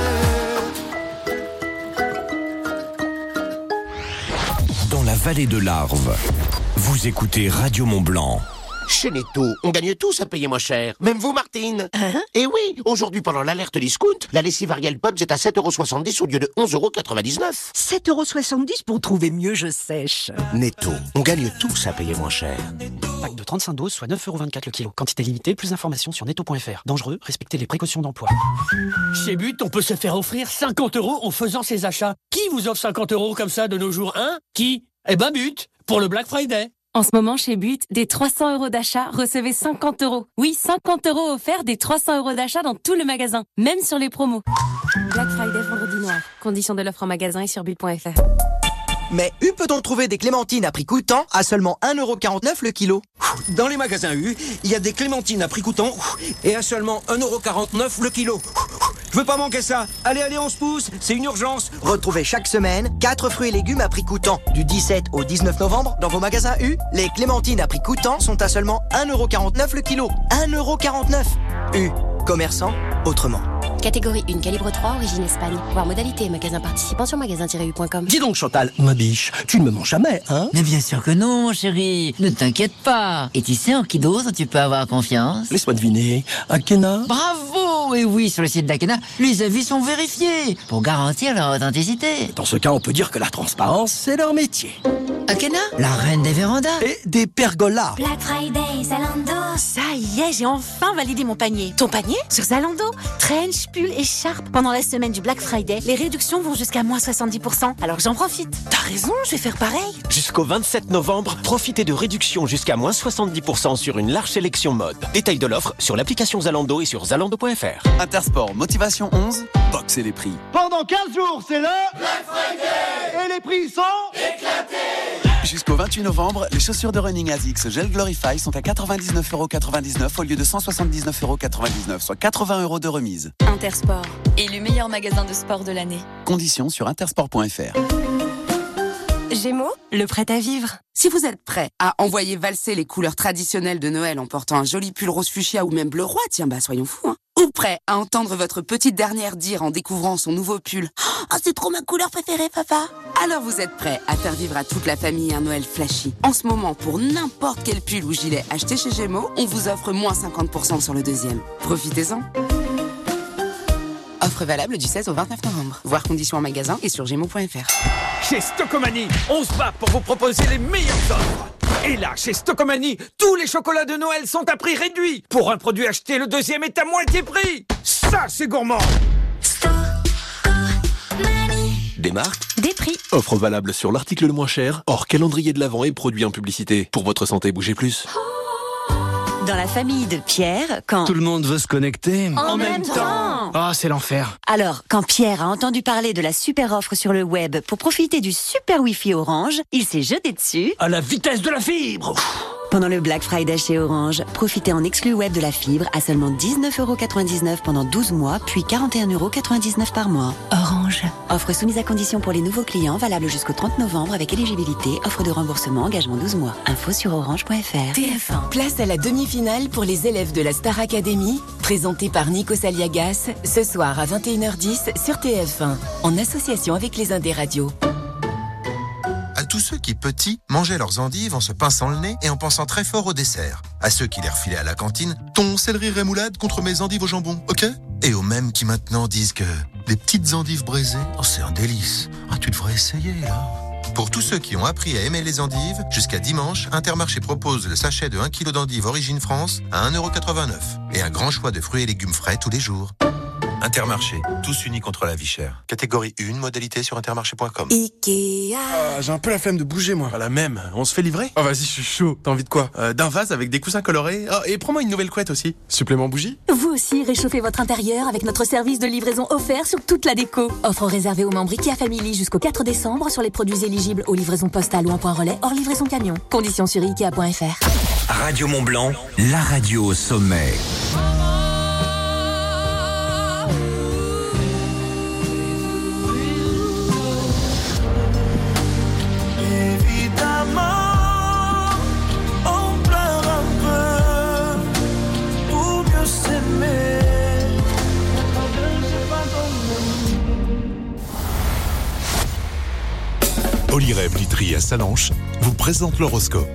aller. Dans la vallée de l'Arve, vous écoutez Radio Mont-Blanc. Chez Netto, on gagne tous à payer moins cher. Même vous, Martine. Hein? Et oui, aujourd'hui, pendant l'alerte discount, la lessive Ariel Pods est à sept euros soixante-dix au lieu de onze euros quatre-vingt-dix-neuf. sept euros soixante-dix pour trouver mieux, je sèche. Netto, on gagne tous à payer moins cher. Pack de trente-cinq doses, soit neuf euros vingt-quatre le kilo. Quantité limitée, plus d'informations sur netto point f r. Dangereux, respectez les précautions d'emploi. Chez But, on peut se faire offrir cinquante euros en faisant ses achats. Qui vous offre cinquante euros comme ça de nos jours, hein? Qui? Eh ben But, pour le Black Friday. En ce moment, chez But, des trois cents euros d'achat, recevez cinquante euros. Oui, cinquante euros offerts des trois cents euros d'achat dans tout le magasin, même sur les promos. Black Friday, vendredi noir. Conditions de l'offre en magasin et sur but point f r. Mais U peut-on trouver des clémentines à prix coûtant à seulement un euro quarante-neuf le kilo? Dans les magasins U, il y a des clémentines à prix coûtant et à seulement un euro quarante-neuf le kilo. Je veux pas manquer ça. Allez, allez, on se pousse, c'est une urgence. Retrouvez chaque semaine quatre fruits et légumes à prix coûtant. Du dix-sept au dix-neuf novembre, dans vos magasins U, les clémentines à prix coûtant sont à seulement un euro quarante-neuf le kilo. un euro quarante-neuf. U, commerçant autrement. Catégorie un, calibre trois, origine Espagne. Voir modalité, magasin participant sur magasin tiret u point com. Dis donc Chantal, ma biche, tu ne me mens jamais, hein? Mais bien sûr que non, mon chéri. Ne t'inquiète pas. Et tu sais en qui d'autre tu peux avoir confiance? Laisse-moi deviner. Akena? Bravo! Et oui, sur le site d'Akena, les avis sont vérifiés pour garantir leur authenticité. Dans ce cas, on peut dire que la transparence, c'est leur métier. Akena, la reine des vérandas. Et des pergolas. Black Friday, Zalando. Ça y est, j'ai enfin validé mon panier. Ton panier? Sur Zalando. Trench, pull, écharpe. Pendant la semaine du Black Friday, les réductions vont jusqu'à moins soixante-dix pour cent. Alors j'en profite. T'as raison, je vais faire pareil. Jusqu'au vingt-sept novembre, profitez de réductions jusqu'à moins soixante-dix pour cent sur une large sélection mode. Détail de l'offre sur l'application Zalando et sur zalando point f r. Intersport, motivation onze, boxez les prix. Pendant quinze jours, c'est le Black Friday. Et les prix sont éclatés. Jusqu'au vingt-huit novembre, les chaussures de running ASICS Gel Glorify sont à quatre-vingt-dix-neuf euros quatre-vingt-dix-neuf au lieu de cent soixante-dix-neuf euros quatre-vingt-dix-neuf, soit quatre-vingts euros de remise. Intersport, élu meilleur magasin de sport de l'année. Conditions sur intersport point f r. Gémeaux, le prêt à vivre. Si vous êtes prêt à envoyer valser les couleurs traditionnelles de Noël en portant un joli pull rose fuchsia ou même bleu roi, tiens bah soyons fous, hein. Ou prêt à entendre votre petite dernière dire en découvrant son nouveau pull « Oh, c'est trop ma couleur préférée, papa !» Alors vous êtes prêt à faire vivre à toute la famille un Noël flashy. En ce moment, pour n'importe quel pull ou gilet acheté chez Gémeaux, on vous offre moins cinquante pour cent sur le deuxième. Profitez-en. Offre valable du seize au vingt-neuf novembre. Voir conditions en magasin et sur gémeaux point f r. Chez Stocomanie, on se bat pour vous proposer les meilleures offres. Et là, chez Stocomanie, tous les chocolats de Noël sont à prix réduit. Pour un produit acheté, le deuxième est à moitié prix. Ça, c'est gourmand. Des marques, des prix. Offre valable sur l'article le moins cher, hors calendrier de l'Avent et produits en publicité. Pour votre santé, bougez plus. Dans la famille de Pierre, quand... Tout le monde veut se connecter. En, en même, même temps, temps. Ah, oh, c'est l'enfer. Alors, quand Pierre a entendu parler de la super offre sur le web pour profiter du super Wi-Fi Orange, il s'est jeté dessus... À la vitesse de la fibre. Pendant le Black Friday chez Orange, profitez en exclu web de la fibre à seulement dix-neuf euros quatre-vingt-dix-neuf pendant douze mois, puis quarante et un euros quatre-vingt-dix-neuf par mois. Orange. Offre soumise à condition pour les nouveaux clients, valable jusqu'au trente novembre avec éligibilité, offre de remboursement, engagement douze mois. Info sur orange point f r. T F un. Place à la demi-finale pour les élèves de la Star Academy, présentée par Nikos Aliagas, ce soir à vingt et une heures dix sur T F un, en association avec les Indés Radio. À tous ceux qui, petits, mangeaient leurs endives en se pinçant le nez et en pensant très fort au dessert. À ceux qui les refilaient à la cantine, ton céleri rémoulade contre mes endives au jambon, ok? Et aux mêmes qui maintenant disent que des petites endives braisées, oh c'est un délice. Ah, tu devrais essayer, là. Pour tous ceux qui ont appris à aimer les endives, jusqu'à dimanche, Intermarché propose le sachet de un kilo d'endives Origine France à un euro quatre-vingt-neuf. Et un grand choix de fruits et légumes frais tous les jours. Intermarché, tous unis contre la vie chère. Catégorie un, modalité sur intermarché point com. Ikea. Ah, j'ai un peu la flemme de bouger, moi. Pas la même. On se fait livrer? Oh, vas-y, je suis chaud. T'as envie de quoi? euh, D'un vase avec des coussins colorés. Oh, et prends-moi une nouvelle couette aussi. Supplément bougie? Vous aussi, réchauffez votre intérieur avec notre service de livraison offert sur toute la déco. Offre réservée aux membres Ikea Family jusqu'au quatre décembre sur les produits éligibles aux livraisons postales ou en point relais hors livraison camion. Conditions sur ikea point f r. Radio Mont-Blanc, la radio au sommet. Olyrève Literie à Salanches vous présente l'horoscope.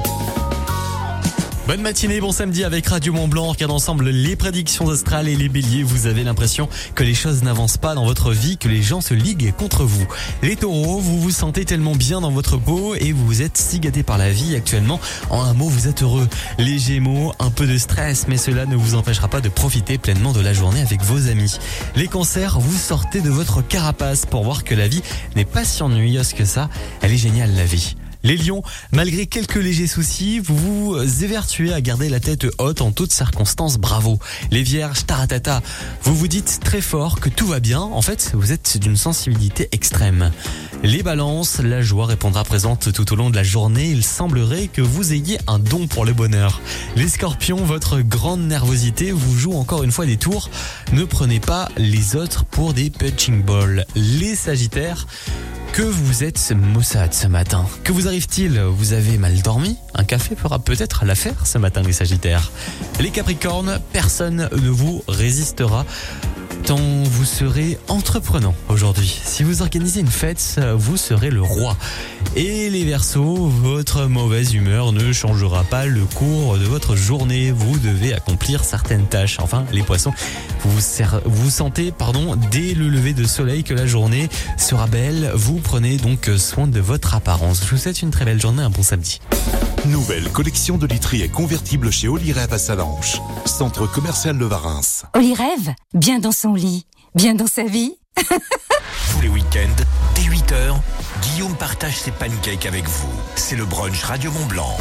Bonne matinée, bon samedi avec Radio Mont-Blanc. On regarde ensemble les prédictions astrales et les béliers. Vous avez l'impression que les choses n'avancent pas dans votre vie, que les gens se liguent contre vous. Les taureaux, vous vous sentez tellement bien dans votre peau et vous êtes si gâtés par la vie actuellement. En un mot, vous êtes heureux. Les gémeaux, un peu de stress, mais cela ne vous empêchera pas de profiter pleinement de la journée avec vos amis. Les cancers, vous sortez de votre carapace pour voir que la vie n'est pas si ennuyeuse que ça. Elle est géniale, la vie. Les lions, malgré quelques légers soucis, vous vous évertuez à garder la tête haute en toutes circonstances, bravo. Les vierges, taratata, vous vous dites très fort que tout va bien, en fait vous êtes d'une sensibilité extrême. Les balances, la joie répondra présente tout au long de la journée, il semblerait que vous ayez un don pour le bonheur. Les scorpions, votre grande nervosité vous joue encore une fois des tours, ne prenez pas les autres pour des punching balls. Les sagittaires, que vous êtes maussade ce matin. Que vous arrive-t-il? Vous avez mal dormi? Un café fera peut-être l'affaire ce matin, les Sagittaires. Les Capricornes, personne ne vous résistera tant vous serez entreprenant aujourd'hui. Si vous organisez une fête, vous serez le roi. Et les Verseaux, votre mauvaise humeur ne changera pas le cours de votre journée. Vous devez accomplir certaines tâches. Enfin, les Poissons, vous vous, ser- vous sentez pardon, dès le lever de soleil que la journée sera belle. Vous prenez donc soin de votre apparence. Je vous souhaite une très belle journée, un bon samedi. Nouvelle collection de literie convertible chez Olyrève à Salanches, centre commercial de Varins. Olyrève, bien dans son lit, bien dans sa vie. Tous les week-ends, dès huit heures, Guillaume partage ses pancakes avec vous. C'est le brunch Radio Mont-Blanc.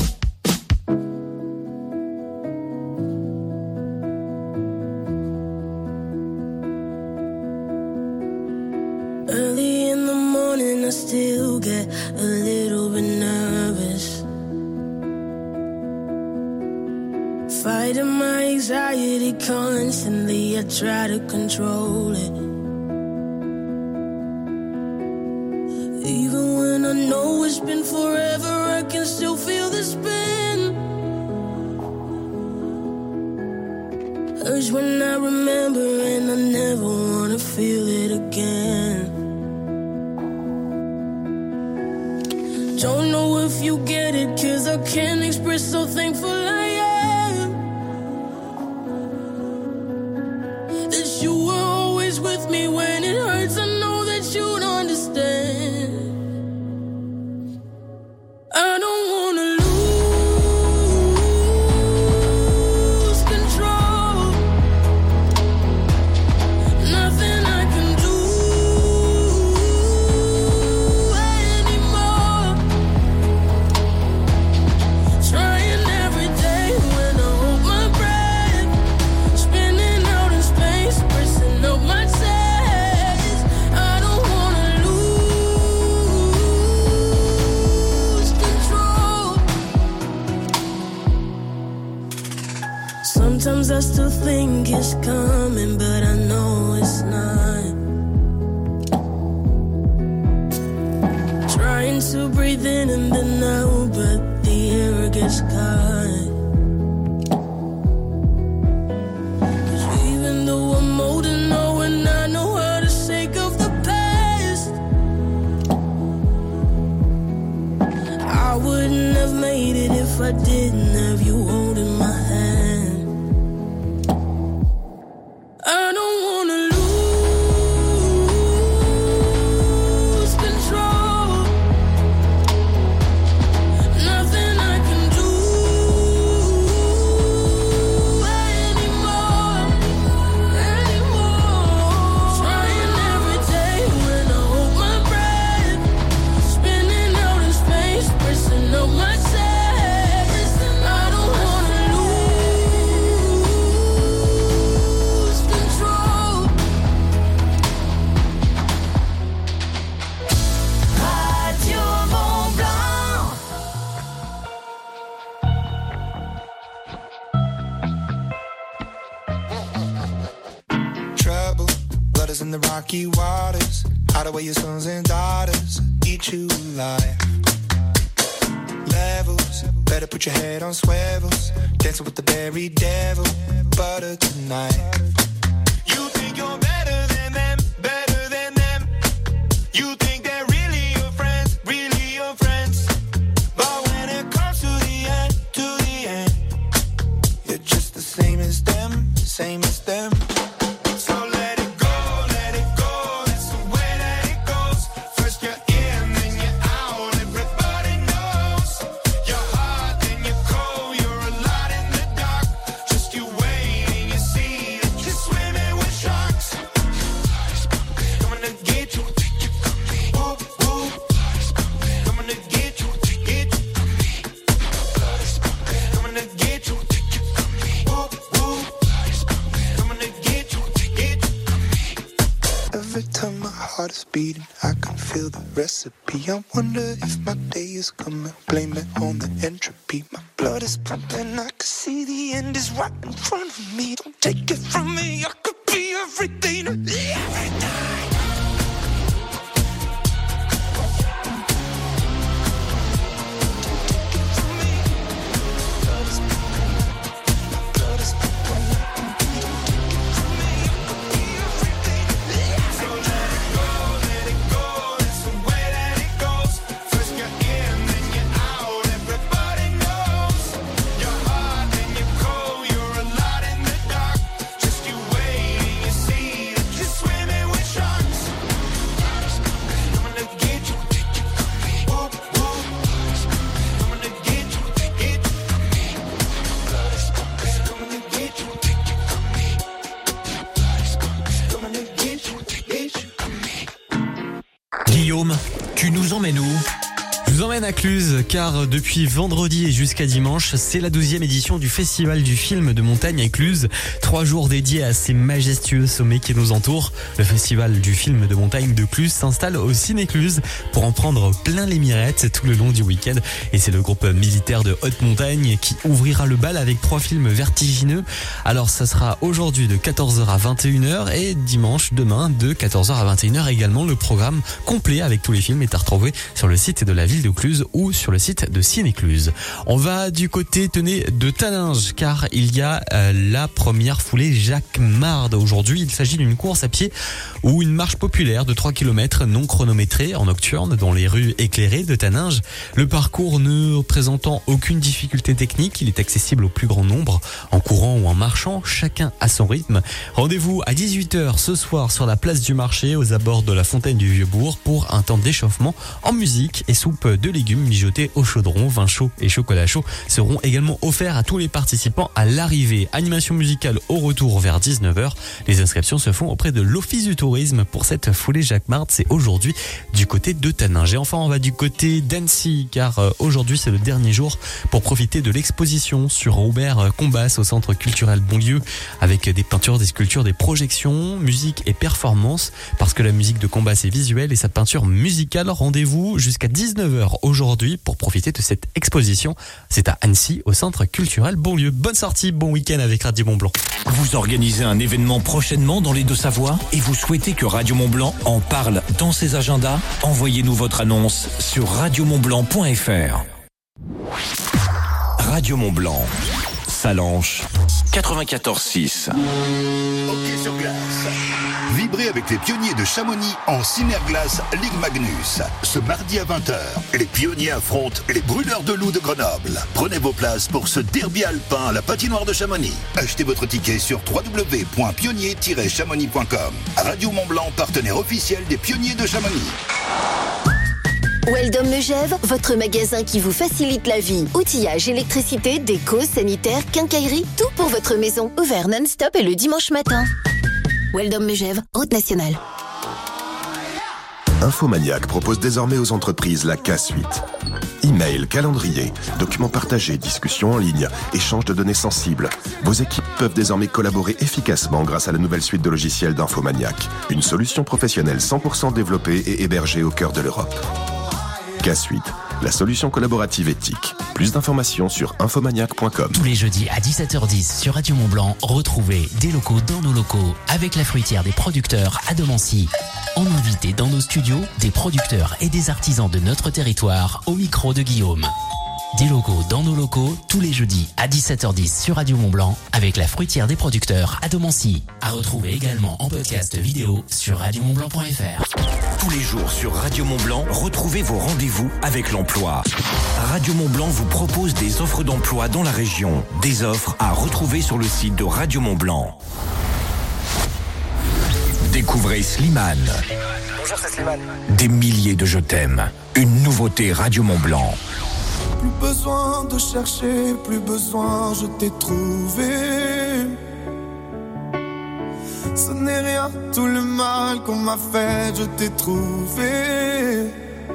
Early in the morning, I still get a little bit nervous. Fighting my anxiety constantly, I try to control it. Even when I know it's been forever, I can still feel the spin. Urge when I remember and I never wanna feel it again. Don't know if you get it, cause I can't express so thankful I am that you were always with me when it hurts. I know that you'd understand. I don't wanna lose control. Nothing I can do anymore. Trying every day when I hold my breath, spinning out in space, pressing up my chest. I don't wanna lose control. Sometimes I still think it's coming, but I know it's not. Trying to breathe in and then out, but the air gets caught. 'Cause even though I'm older now and I know how to shake off the past, I wouldn't have made it if I didn't have you holding my hand. I don't wanna lose control. Nothing I can do anymore, anymore. Brothers in the rocky waters, hide away your sons and daughters, eat you alive. Levels, better put your head on swivels, dancing with the very devil, butter tonight. You think you're better than them, better than them. You think they're really your friends, really your friends. But when it comes to the end, to the end, you're just the same as them, same as them. So let it go, let it go, that's the way that it goes. First you're in, then you're out, everybody knows. You're hot, then you're cold, you're a lot in the dark. Just you waiting, you see that you're swimming with sharks. Coming to get you, ooh, ooh. Coming to get you, get you. Coming to get you, ooh, ooh. Coming to get you, get you. Every time my heart is beating, I can feel the recipe. I wonder if my day is coming. Blame it on the entropy. My blood is pumping. I can see the end is right in front of me. Don't take it from me. I could be everything to me, everything. Guillaume, tu nous emmènes où ? Je vous emmène à Cluses, car depuis vendredi et jusqu'à dimanche, c'est la douzième édition du Festival du film de montagne à Cluses. Trois jours dédiés à ces majestueux sommets qui nous entourent. Le Festival du film de montagne de Cluses s'installe au Ciné Cluses pour en prendre plein les mirettes tout le long du week-end. Et c'est le groupe militaire de haute montagne qui ouvrira le bal avec trois films vertigineux. Alors ça sera aujourd'hui de quatorze heures à vingt et une heures et dimanche demain de quatorze heures à vingt et une heures également. Le programme complet avec tous les films est à retrouver sur le site de la ville de Cluses ou sur le site de Ciné Cluses. On va du côté, tenez, de Taninges, car il y a euh, la première foulée Jacques Mard. Aujourd'hui, il s'agit d'une course à pied ou une marche populaire de trois kilomètres non chronométrée en nocturne dans les rues éclairées de Taninges. Le parcours ne présentant aucune difficulté technique, il est accessible au plus grand nombre en courant ou en marchant, chacun à son rythme. Rendez-vous à dix-huit heures ce soir sur la place du marché aux abords de la fontaine du Vieux-Bourg pour un temps d'échauffement en musique et soupe de légumes mijotés au chaudron, vin chaud et chocolat chaud seront également offerts à tous les participants à l'arrivée. Animation musicale au retour vers dix-neuf heures. Les inscriptions se font auprès de l'Office du tourisme pour cette foulée Jacques Mard. C'est aujourd'hui du côté de Taninges. Et enfin, on va du côté d'Annecy, car euh, aujourd'hui c'est le dernier jour pour profiter de l'exposition sur Robert Combas au Centre culturel Bonlieu, avec des peintures, des sculptures, des projections, musique et performance, parce que la musique de Combas est visuelle et sa peinture musicale. Rendez-vous jusqu'à dix-neuf heures aujourd'hui pour profiter de cette exposition. C'est à Annecy au Centre culturel Bonlieu. Bonne sortie, bon week-end avec Radio Mont-Blanc. Vous organisez un événement prochainement dans les Deux-Savoies et vous souhaitez que Radio Mont-Blanc en parle dans ses agendas? Envoyez-nous votre annonce sur radio mont blanc point f r. Radio Mont-Blanc, Salanches, quatre-vingt-quatorze six. Hockey sur glace. Vibrez avec les pionniers de Chamonix en Cyberglace Ligue Magnus. Ce mardi à vingt heures, les pionniers affrontent les brûleurs de loups de Grenoble. Prenez vos places pour ce derby alpin à la patinoire de Chamonix. Achetez votre ticket sur w w w point pionnier tiret chamonix point com. Radio Mont-Blanc, partenaire officiel des pionniers de Chamonix. Weldom Megève, votre magasin qui vous facilite la vie. Outillage, électricité, déco, sanitaire, quincaillerie, tout pour votre maison. Ouvert non-stop et le dimanche matin. Weldom Megève, route nationale. Infomaniac propose désormais aux entreprises la K Suite. Email, calendrier, documents partagés, discussions en ligne, échange de données sensibles. Vos équipes peuvent désormais collaborer efficacement grâce à la nouvelle suite de logiciels d'Infomaniac. Une solution professionnelle cent pour cent développée et hébergée au cœur de l'Europe. K Suite, la solution collaborative éthique. Plus d'informations sur infomaniac point com. Tous les jeudis à dix-sept heures dix sur Radio Mont-Blanc, retrouvez des locaux dans nos locaux avec la fruitière des producteurs à Domancy. On invite dans nos studios des producteurs et des artisans de notre territoire au micro de Guillaume. Des locaux dans nos locaux, tous les jeudis à dix-sept heures dix sur Radio Mont-Blanc avec la fruitière des producteurs à Domancy. À retrouver également en podcast vidéo sur radio mont blanc point f r. Tous les jours sur Radio Mont-Blanc, retrouvez vos rendez-vous avec l'emploi. Radio Mont-Blanc vous propose des offres d'emploi dans la région. Des offres à retrouver sur le site de Radio Mont-Blanc. Découvrez Slimane. Bonjour, c'est Slimane. Des milliers de je t'aime. Une nouveauté Radio Mont-Blanc. Plus besoin de chercher, plus besoin, je t'ai trouvé. Ce n'est rien, tout le mal qu'on m'a fait, je t'ai trouvé.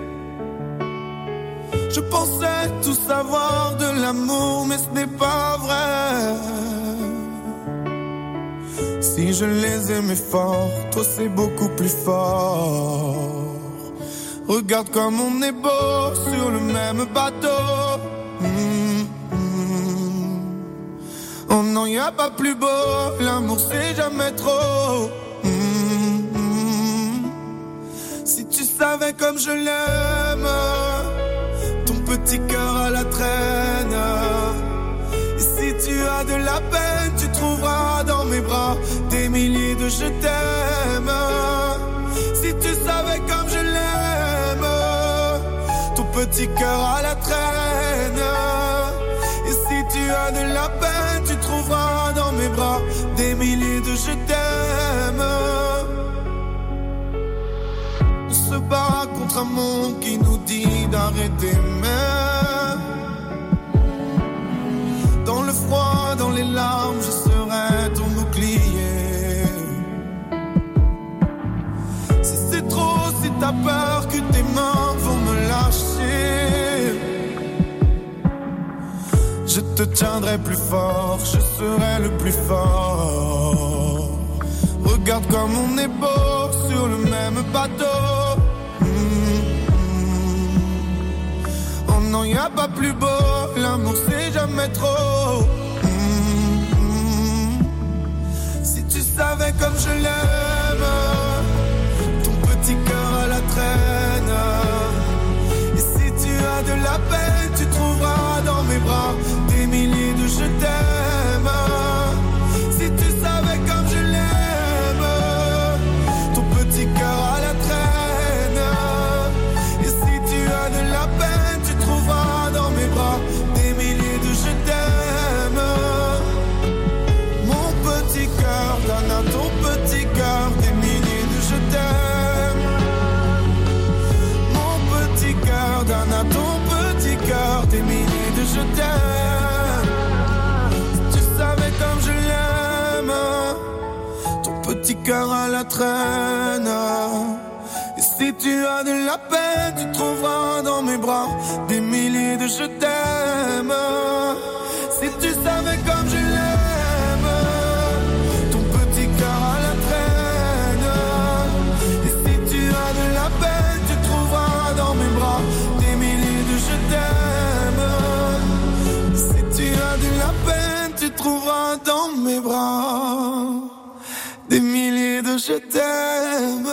Je pensais tout savoir de l'amour, mais ce n'est pas vrai. Si je les aimais fort, toi c'est beaucoup plus fort. Regarde comme on est beau sur le même bateau. Mmh, mmh. Oh non, y a pas plus beau, l'amour c'est jamais trop. Mmh, mmh. Si tu savais comme je l'aime, ton petit cœur à la traîne. Et si tu as de la peine, tu trouveras dans mes bras des milliers de je t'aime. Si tu savais comme je l'aime, ton petit cœur à la traîne. Et si tu as de la peine, tu trouveras dans mes bras des milliers de je t'aime. On se bat contre un monde qui nous dit d'arrêter même. Dans le froid, dans les larmes, je serai ton bouclier. Si c'est trop, si t'as peur que tes mains vont me lâcher, je te tiendrai plus fort, je serai le plus fort. Regarde comme on est beau sur le même bateau. Mmh. Oh non, y a pas plus beau, l'amour c'est jamais trop. Mmh. Si tu savais comme je l'aime, petit cœur à la traîne. Et si tu as de la peine, tu trouveras dans mes bras des milliers de je t'aime. Si tu savais comme je l'aime, ton petit cœur à la traîne. Et si tu as de la peine, tu trouveras dans mes bras des milliers de je t'aime. Mon petit cœur donne à ton petit cœur des milliers de je t'aime. Donne à ton petit cœur des milliers de je t'aime. Si tu savais comme je l'aime, ton petit cœur à la traîne. Et si tu as de la peine, tu trouveras dans mes bras des milliers de je t'aime. Si tu savais comme je l'aime, ton petit cœur à la traîne. Et si tu as de la peine, tu trouveras dans mes bras des milliers de je t'aime. Si tu as de la peine, tu trouveras dans mes bras des milliers de je t'aime.